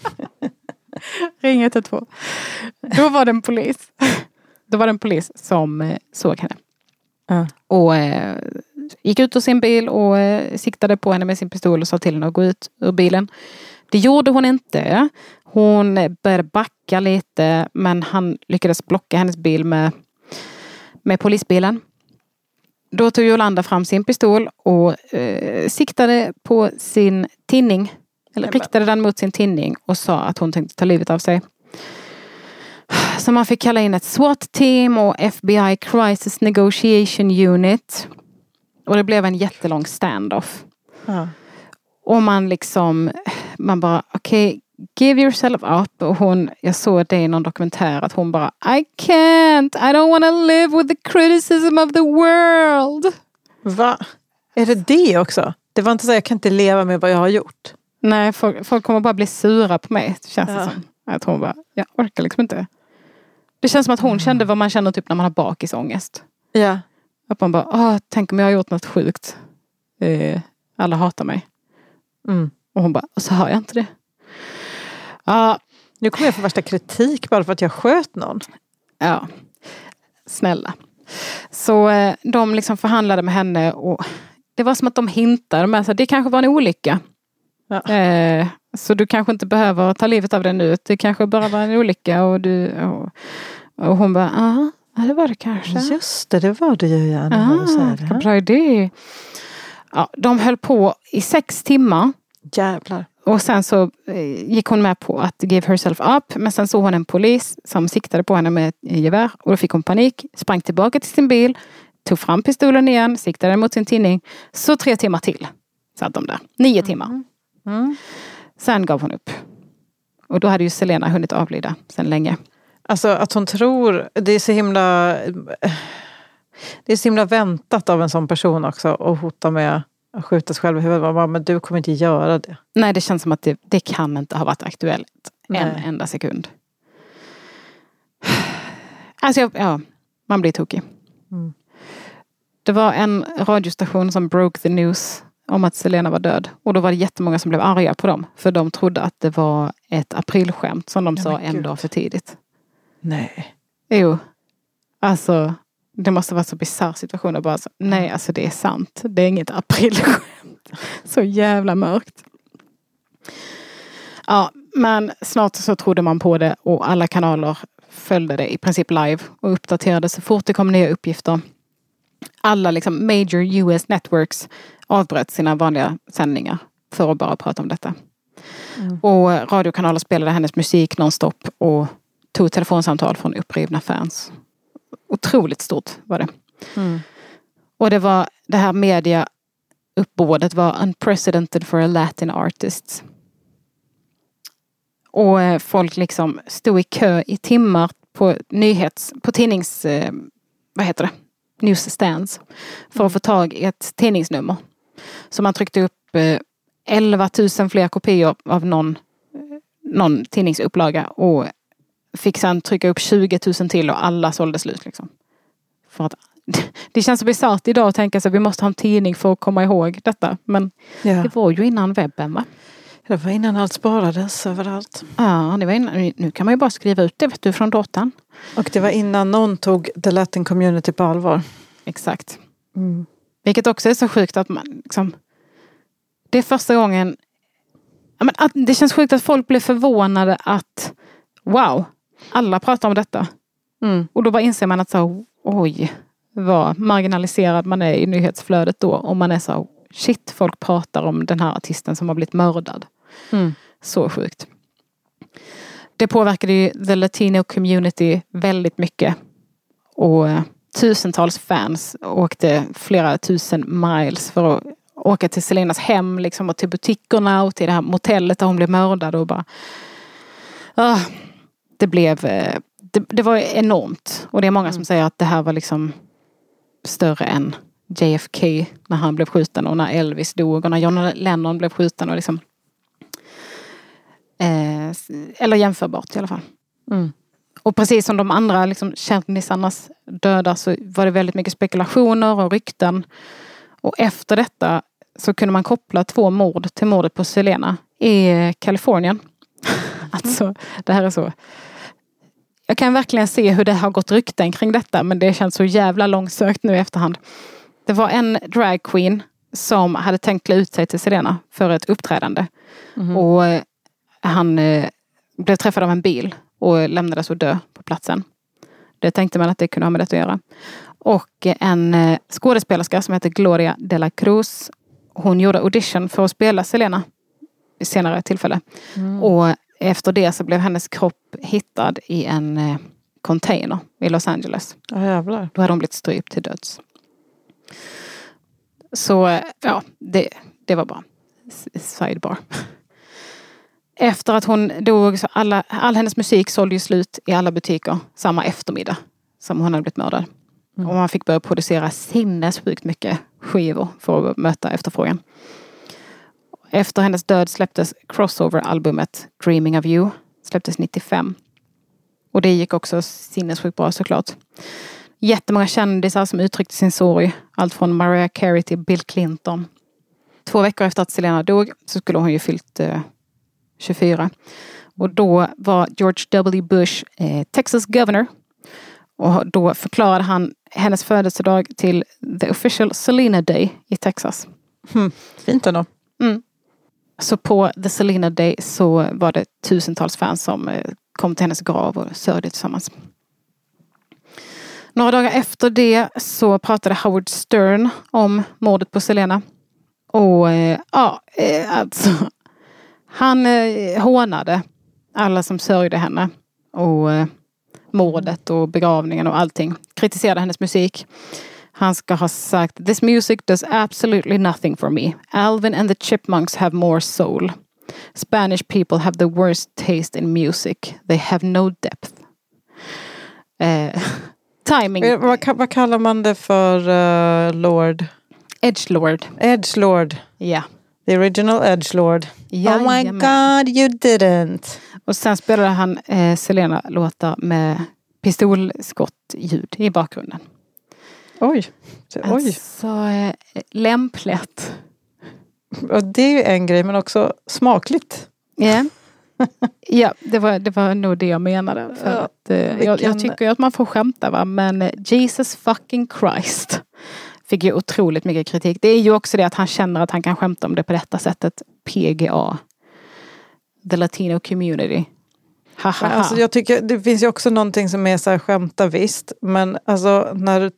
Ring 112. Då var det en polis. Då var det en polis som såg henne. Och gick ut ur sin bil och siktade på henne med sin pistol och sa till henne att gå ut ur bilen. Det gjorde hon inte. Hon började backa lite, men han lyckades blocka hennes bil med polisbilen. Då tog Jolanda fram sin pistol och siktade på sin tinning. Eller riktade den mot sin tinning och sa att hon tänkte ta livet av sig. Så man fick kalla in ett SWAT-team och FBI Crisis Negotiation Unit. Och det blev en jättelång standoff. Ja. Och man bara, okej, give yourself up. Och jag såg det i någon dokumentär att hon bara, I don't want to live with the criticism of the world. Va? Är det också? Det var inte så jag kan inte leva med vad jag har gjort. Nej, folk kommer bara bli sura på mig. Det känns det som. Att hon bara, jag orkar liksom inte. Det känns som att hon kände vad man känner typ när man har bakisångest. Ja. Att man bara, tänk om jag har gjort något sjukt. Alla hatar mig. Och hon bara, och så har jag inte det. Nu kommer jag få värsta kritik bara för att jag sköt någon. Ja, snälla. Så de liksom förhandlade med henne och det var som att de hintade med att det kanske var en olycka. Ja. Så du kanske inte behöver ta livet av det nu. Det kanske bara var en olycka och hon bara, det var det kanske. Just det var det ju gärna. Vilken bra idé. Ja, de höll på i 6 timmar. Jävlar. Och sen så gick hon med på att give herself up. Men sen såg hon en polis som siktade på henne med ett gevär. Och då fick hon panik. Sprang tillbaka till sin bil. Tog fram pistolen igen. Siktade mot sin tidning. Så 3 timmar till satt de där. 9 timmar. Sen gav hon upp. Och då hade ju Selena hunnit avlida sen länge. Alltså att hon tror, det är så himla väntat av en sån person också. Och hota med att skjuta sig själv i huvudet. Men du kommer inte göra det. Nej, det känns som att det kan inte ha varit aktuellt en enda sekund. Alltså, man blir tokig. Det var en radiostation som broke the news om att Selena var död. Och då var det jättemånga som blev arga på dem. För de trodde att det var ett aprilskämt som de sa en dag för tidigt. Nej. Jo. Alltså, det måste vara så bizarr situation. Och bara så, nej, alltså det är sant. Det är inget aprilskämt. Så jävla mörkt. Ja, men snart så trodde man på det. Och alla kanaler följde det i princip live. Och uppdaterade så fort det kom nya uppgifter. Alla liksom major US networks avbröt sina vanliga sändningar för att bara prata om detta. Och radiokanaler spelade hennes musik nonstop och tog telefonsamtal från upprivna fans. Otroligt stort var det. Och det här mediauppbådet var unprecedented for a Latin artist. Och folk liksom stod i kö i timmar på tidnings, newsstands för att få tag i ett tidningsnummer. Så man tryckte upp 11 000 fler kopior av någon tidningsupplaga och fick sedan trycka upp 20 000 till och alla sålde slut liksom. För att det känns så bisarrt idag att tänka sig att vi måste ha en tidning för att komma ihåg detta. Men det var ju innan webben, va? Det var innan allt sparades överallt. Ja, det var innan. Nu kan man ju bara skriva ut det från datan. Och det var innan någon tog the Latin community på allvar. Exakt. Vilket också är så sjukt att man liksom, det är första gången det känns sjukt att folk blir förvånade att wow, alla pratar om detta. Och då bara inser man att så, oj, vad marginaliserad man är i nyhetsflödet då. Om man är så, shit, folk pratar om den här artisten som har blivit mördad. Så sjukt. Det påverkade ju the Latino community väldigt mycket. Och tusentals fans åkte flera tusen miles för att åka till Selenas hem liksom, och till butikerna och till det här motellet där hon blev mördad och bara det var enormt. Och det är många som säger att det här var liksom större än JFK när han blev skjuten och när Elvis dog och när John Lennon blev skjuten och liksom eller jämförbart i alla fall. Och precis som de andra liksom, kändisarnas döda så var det väldigt mycket spekulationer och rykten. Och efter detta så kunde man koppla 2 mord till mordet på Selena i Kalifornien. Alltså, det här är så. Jag kan verkligen se hur det har gått rykten kring detta, men det känns så jävla långsökt nu i efterhand. Det var en drag queen som hade tänkt klä ut sig till Selena för ett uppträdande. Och han blev träffad av en bil och lämnades att dö på platsen. Det tänkte man att det kunde ha med det att göra. Och en skådespelerska som heter Gloria de la Cruz, hon gjorde audition för att spela Selena i senare tillfälle. Och efter det så blev hennes kropp hittad i en container i Los Angeles. Ja, jävlar. Då hade hon blivit strypt till döds. Så ja, det var bara sidebar. Efter att hon dog så all hennes musik sålde ju slut i alla butiker samma eftermiddag som hon hade blivit mördad. Och man fick börja producera sinnessjukt mycket skivor för att möta efterfrågan. Efter hennes död släpptes crossover-albumet Dreaming of You. Släpptes 95. Och det gick också sinnessjukt bra såklart. Jättemånga kändisar som uttryckte sin sorg. Allt från Mariah Carey till Bill Clinton. 2 veckor efter att Selena dog så skulle hon ju fyllt 24. Och då var George W. Bush Texas governor. Och då förklarade han hennes födelsedag till the official Selena Day i Texas. Fint ändå. Så på the Selena Day så var det tusentals fans som kom till hennes grav och sörjde tillsammans. Några dagar efter det så pratade Howard Stern om mordet på Selena. Och alltså han hånade alla som sörjde henne och mordet och begravningen och allting. Kritiserade hennes musik. Han ska ha sagt: "This music does absolutely nothing for me. Alvin and the Chipmunks have more soul. Spanish people have the worst taste in music. They have no depth." Timing. Vad kallar man det för Lord? Edgelord. Edgelord. Ja. The original Edgelord. Jajamän. Oh my god, you didn't. Och sen spelade han Selena-låtar med pistolskottljud i bakgrunden. Oj. Alltså, lämpligt. Och det är ju en grej, men också smakligt. Yeah. Ja, det var nog det jag menade. För att, jag tycker att man får skämta, va? Men Jesus fucking Christ fick ju otroligt mycket kritik. Det är ju också det att han känner att han kan skämta om det på detta sättet. PGA. The Latino Community. Alltså jag tycker det finns ju också någonting som är så här skämta visst. Men alltså när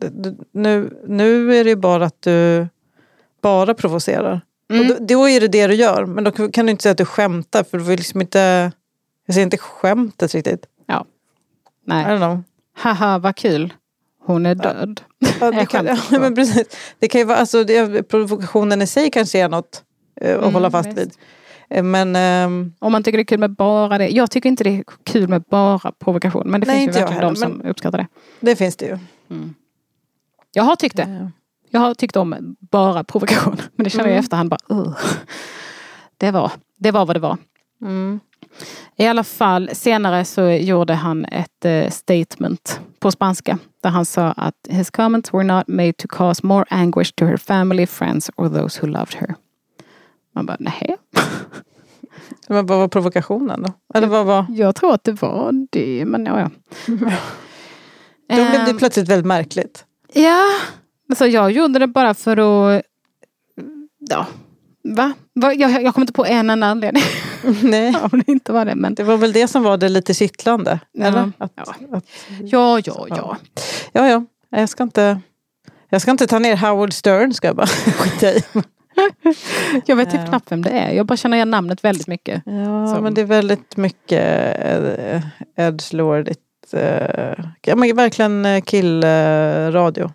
nu är det ju bara att du bara provocerar. Och då är det du gör. Men då kan du inte säga att du skämtar. För du vill liksom inte... Jag ser inte skämtet riktigt. Ja. Nej. I don't know. Haha, vad kul. Hon är död. Ja, men precis. Det kan ju vara... Alltså, provokationen i sig kanske är något att hålla fast vid. Men... om man tycker det är kul med bara det. Jag tycker inte det är kul med bara provokation. Men det finns ju verkligen de som uppskattar det. Det finns det ju. Jag har tyckt det. Jag har tyckt om bara provokation. Men det känner jag i efterhand bara... Det var vad det var. I alla fall, senare så gjorde han ett statement på spanska. Där han sa att his comments were not made to cause more anguish to her family, friends or those who loved her. Man bara, nej. Men vad var provokationen då? Eller vad var... Jag tror att det var det, men ja. Då blev det plötsligt väldigt märkligt. Ja, alltså jag gjorde det bara för att... Ja, va? Jag kom inte på en enda anledning. Nej. Om det inte var det, men... Det var väl det som var det lite kittlande. Eller? Ja. Ja. Jag ska inte ta ner Howard Stern, ska jag bara skita i. Jag vet typ knappt vem det är. Jag bara känner igen namnet väldigt mycket. Ja, men det är väldigt mycket edgelordigt. Men verkligen killradio.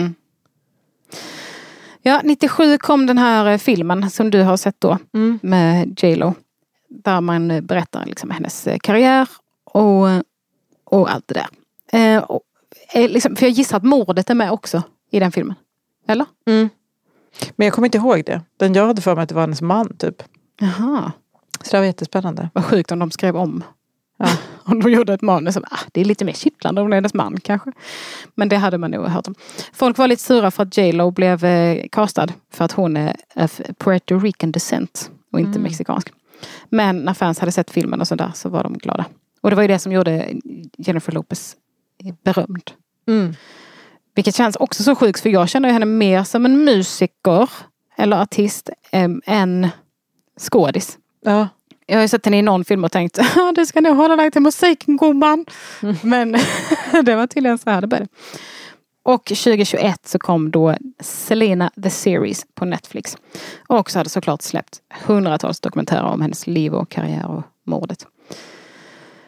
Ja, 97 kom den här filmen som du har sett då med J.Lo. Där man berättar liksom hennes karriär och allt det där. Liksom, för jag gissar att mordet är med också i den filmen. Eller? Men jag kommer inte ihåg det. Den jag hade för mig att det var hennes man typ. Jaha. Så det var jättespännande. Vad sjukt om de skrev om. Ja. Om de gjorde ett manus som, det är lite mer kittlande om det är hennes man kanske. Men det hade man nog hört om. Folk var lite sura för att J.Lo blev castad. För att hon är of Puerto Rican descent och inte mexikansk. Men när fans hade sett filmen och sådär så var de glada. Och det var ju det som gjorde Jennifer Lopez berömd. Vilket känns också så sjukt, för jag känner henne mer som en musiker eller artist än skådis. Ja. Jag har ju sett henne i någon film och tänkt, du ska nog hålla dig till musiken, gumman. Men det var tydligen så här det började. Och 2021 så kom då Selena the Series på Netflix. Och också hade såklart släppt hundratals dokumentärer om hennes liv och karriär och mordet.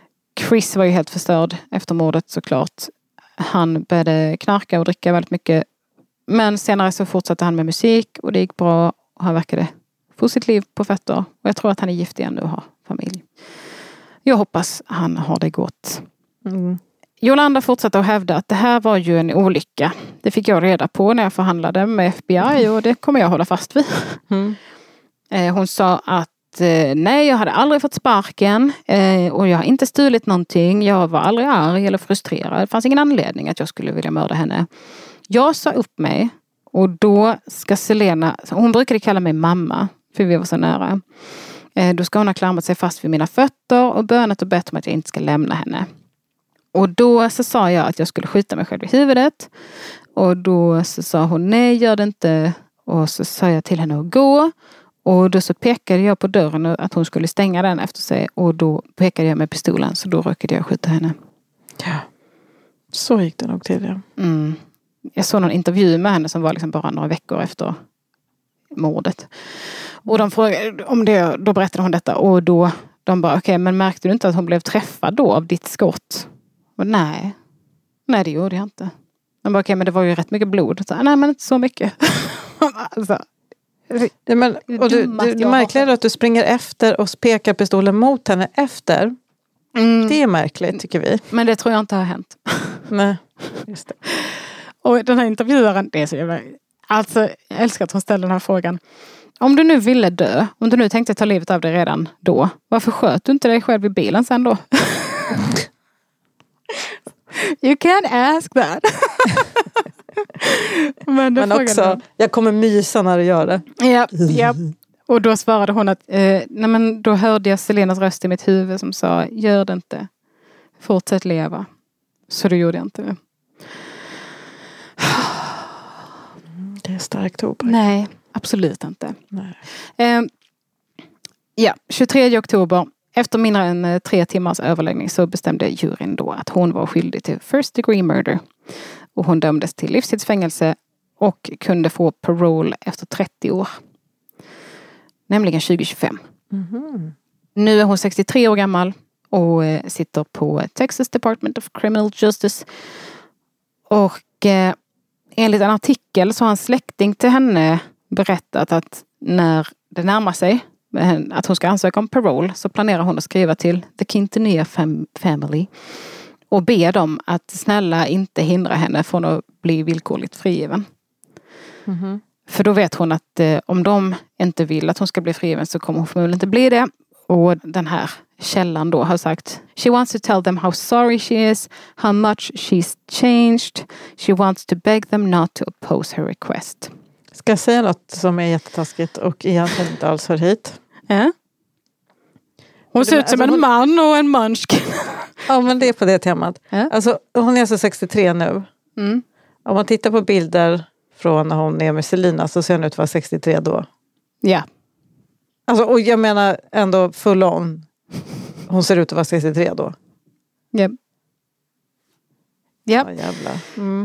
Chris var ju helt förstörd efter mordet såklart. Han började knarka och dricka väldigt mycket. Men senare så fortsatte han med musik och det gick bra. Och han verkade få sitt liv på fötter. Och jag tror att han är gift igen nu och har familj. Jag hoppas han har det gott. Jolanda fortsatte att hävda att det här var ju en olycka. Det fick jag reda på när jag förhandlade med FBI och det kommer jag hålla fast vid. Hon sa att nej, jag hade aldrig fått sparken och jag har inte stulit någonting. Jag var aldrig arg eller frustrerad. Det fanns ingen anledning att jag skulle vilja mörda henne. Jag sa upp mig och då ska Selena, hon brukade kalla mig mamma för vi var så nära. Då ska hon ha klamrat sig fast vid mina fötter och bönat och bett om att jag inte ska lämna henne. Och då så sa jag att jag skulle skjuta mig själv i huvudet. Och då så sa hon nej, gör det inte. Och så sa jag till henne att gå. Och då så pekade jag på dörren att hon skulle stänga den efter sig. Och då pekade jag med pistolen. Så då råkade jag skjuta henne. Ja, så gick det nog till. Ja. Jag såg någon intervju med henne som var liksom bara några veckor efter mordet. Och de frågade om det. Då berättade hon detta. Och då de bara okej, men märkte du inte att hon blev träffad då av ditt skott? Och nej, det gjorde jag inte. De bara okej, men det var ju rätt mycket blod. Så, nej, men inte så mycket. Alltså, det märkliga är att du springer efter och pekar pistolen mot henne efter. Det är märkligt, tycker vi. Men det tror jag inte har hänt. Nej, just det. Och den här intervjuaren, det är så jävla... Alltså, jag älskar att hon ställer den här frågan. Om du nu ville dö, om du nu tänkte ta livet av dig redan då, varför sköt du inte dig själv i bilen sen då? You can't ask that. Men också, jag kommer mysa när du gör det. Ja. Och då svarade hon att nej, men då hörde jag Selenas röst i mitt huvud som sa, gör det inte. Fortsätt leva. Så då gjorde jag inte det. Det är starkt tobak. Nej, absolut inte. Nej. 23 oktober. Efter mindre än 3 timmars överläggning så bestämde juryn då att hon var skyldig till first degree murder. Och hon dömdes till livstidsfängelse och kunde få parole efter 30 år. Nämligen 2025. Nu är hon 63 år gammal och sitter på Texas Department of Criminal Justice. Och enligt en artikel så har en släkting till henne berättat att när det närmar sig att hon ska ansöka om parole så planerar hon att skriva till The Quintanilla Family och be dem att snälla inte hindra henne från att bli villkorligt frigiven. För då vet hon att om de inte vill att hon ska bli frigiven så kommer hon förmodligen inte bli det. Och den här källan då har sagt she wants to tell them how sorry she is, how much she's changed. She wants to beg them not to oppose her request. Ska jag säga något som är jättetaskigt och egentligen inte alls hör hit? Ja. Hon ser ut som en man och en munchkin. Ja, men det är på det temat. Ja. Alltså, hon är alltså 63 nu. Om man tittar på bilder från när hon är med Selena så ser hon ut att vara 63 då. Ja. Alltså, och jag menar ändå full on. Hon ser ut att vara 63 då. Ja. Ja. Jävlar.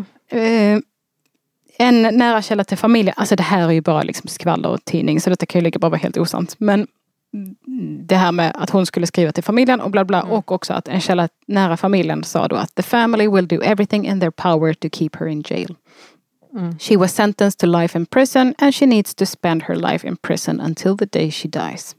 En nära källa till familjen. Alltså det här är ju bara liksom skvaller och tidning. Så detta kan ju lika bara vara helt osant. Men det här med att hon skulle skriva till familjen och bla bla. Och också att en källa nära familjen sa då att the family will do everything in their power to keep her in jail. She was sentenced to life in prison and she needs to spend her life in prison until the day she dies.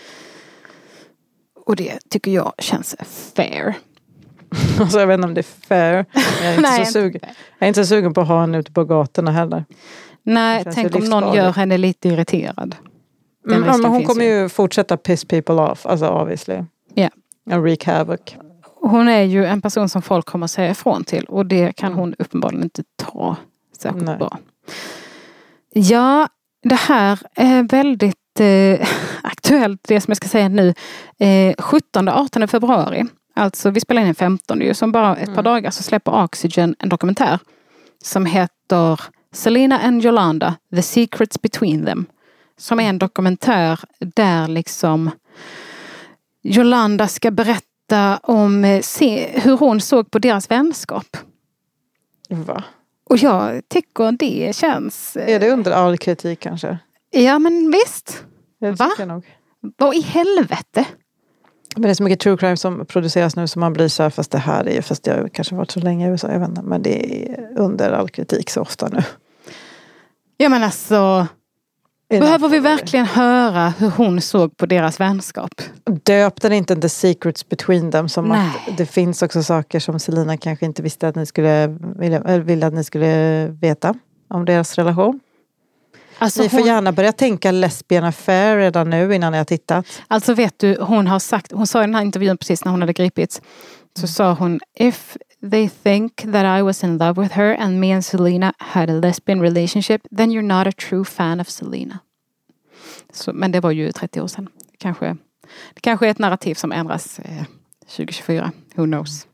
Och det tycker jag känns fair. Alltså jag vet inte om det är fair. Jag är inte så sugen. Jag är inte så sugen på att ha henne ute på gatorna heller. Nej, tänk om någon gör henne lite irriterad. Men hon kommer ju fortsätta piss people off. Alltså obviously. Ja. Och wreak havoc. Hon är ju en person som folk kommer säga ifrån till. Och det kan hon uppenbarligen inte ta särskilt bra. Ja, det här är väldigt aktuellt. Det som jag ska säga nu. 17-18 februari. Alltså vi spelar in den 15 ju. Som bara ett par dagar så släpper Oxygen en dokumentär. Som heter Selena and Yolanda, The Secrets Between Them. Som är en dokumentär där liksom Yolanda ska berätta om hur hon såg på deras vänskap. Va? Och jag tycker det känns... Är det under all kritik kanske? Ja men visst. Det Va? jag nog. Vad i helvete? Men det är så mycket true crime som produceras nu som man blir så här, fast det här är ju, fast jag har kanske varit så länge i USA, jag vet inte, men det är under all kritik så ofta nu. Ja men alltså, behöver vi verkligen höra hur hon såg på deras vänskap? Döpte det inte The Secrets Between Them som att det finns också saker som Selina kanske inte visste att ni skulle ville att ni skulle veta om deras relation? Alltså ni får gärna börja tänka lesbian affair redan nu innan jag har tittat. Alltså vet du, hon sa i den här intervjun precis när hon hade gripits, så sa hon, if they think that I was in love with her and me and Selena had a lesbian relationship, then you're not a true fan of Selena. Så, men det var ju 30 år sedan. Det kanske är ett narrativ som ändras 2024. Who knows?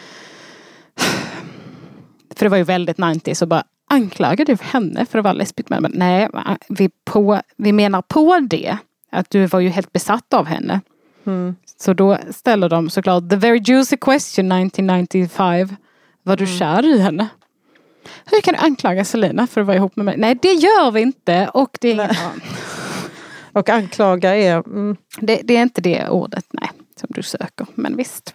För det var ju väldigt 90 så bara anklagade du henne för att vara lesbisk. Men nej, vi menar på det att du var ju helt besatt av henne. Så då ställer de såklart the very juicy question 1995. Var du kär i henne? Hur kan du anklaga Selena för att vara ihop med mig? Nej, det gör vi inte. Och det är och anklaga är... Det är inte det ordet, nej, som du söker. Men visst.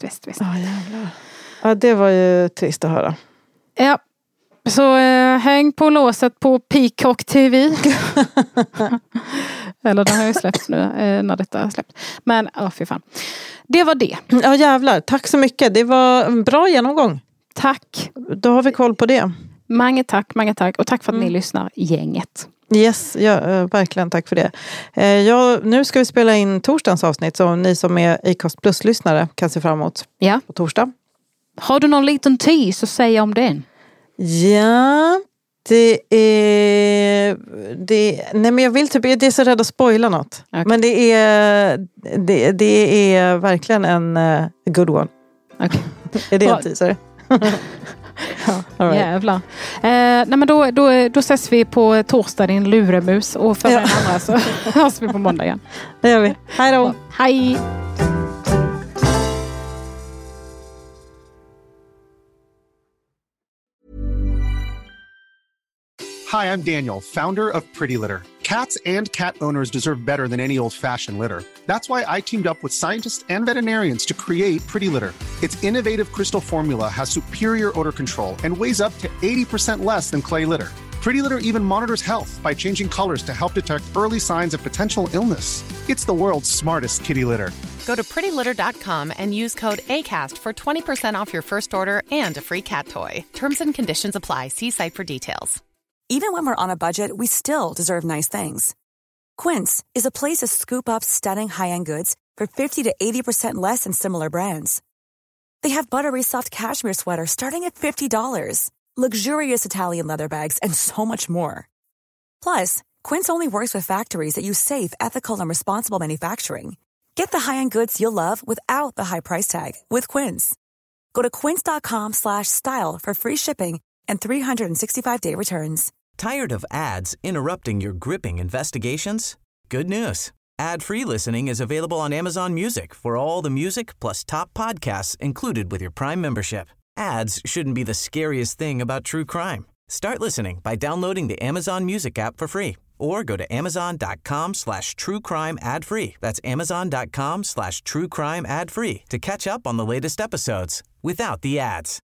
Ja, det var ju trist att höra. Ja, så häng på låset på Peacock TV. Eller den har ju släppts nu när detta har släppt. Men, fy fan. Det var det. Ja, jävlar. Tack så mycket. Det var en bra genomgång. Tack. Då har vi koll på det. Många tack. Och tack för att ni lyssnar, gänget. Yes, ja, verkligen tack för det. Nu ska vi spela in torsdagens avsnitt, så ni som är Acast Plus-lyssnare kan se fram emot på torsdag. Har du någon liten tease att säga om den? Ja, det är... nej, men jag vill det är så rädd att spoila något. Okay. Men det är verkligen en good one. Okay. Är det en teaser? Ja, right. Jävlar. Nej men då ses vi på torsdag, din luremus. Och för den andra så hörs vi på måndag igen. Det gör vi. Hej då. Hej. Hi, I'm Daniel, founder of Pretty Litter. Cats and cat owners deserve better than any old-fashioned litter. That's why I teamed up with scientists and veterinarians to create Pretty Litter. Its innovative crystal formula has superior odor control and weighs up to 80% less than clay litter. Pretty Litter even monitors health by changing colors to help detect early signs of potential illness. It's the world's smartest kitty litter. Go to prettylitter.com and use code ACAST for 20% off your first order and a free cat toy. Terms and conditions apply. See site for details. Even when we're on a budget, we still deserve nice things. Quince is a place to scoop up stunning high-end goods for 50 to 80% less than similar brands. They have buttery soft cashmere sweaters starting at $50, luxurious Italian leather bags, and so much more. Plus, Quince only works with factories that use safe, ethical, and responsible manufacturing. Get the high-end goods you'll love without the high price tag with Quince. Go to quince.com/style for free shipping and 365-day returns. Tired of ads interrupting your gripping investigations? Good news. Ad-free listening is available on Amazon Music for all the music plus top podcasts included with your Prime membership. Ads shouldn't be the scariest thing about true crime. Start listening by downloading the Amazon Music app for free or go to amazon.com/truecrime ad-free. That's amazon.com/truecrime ad-free to catch up on the latest episodes without the ads.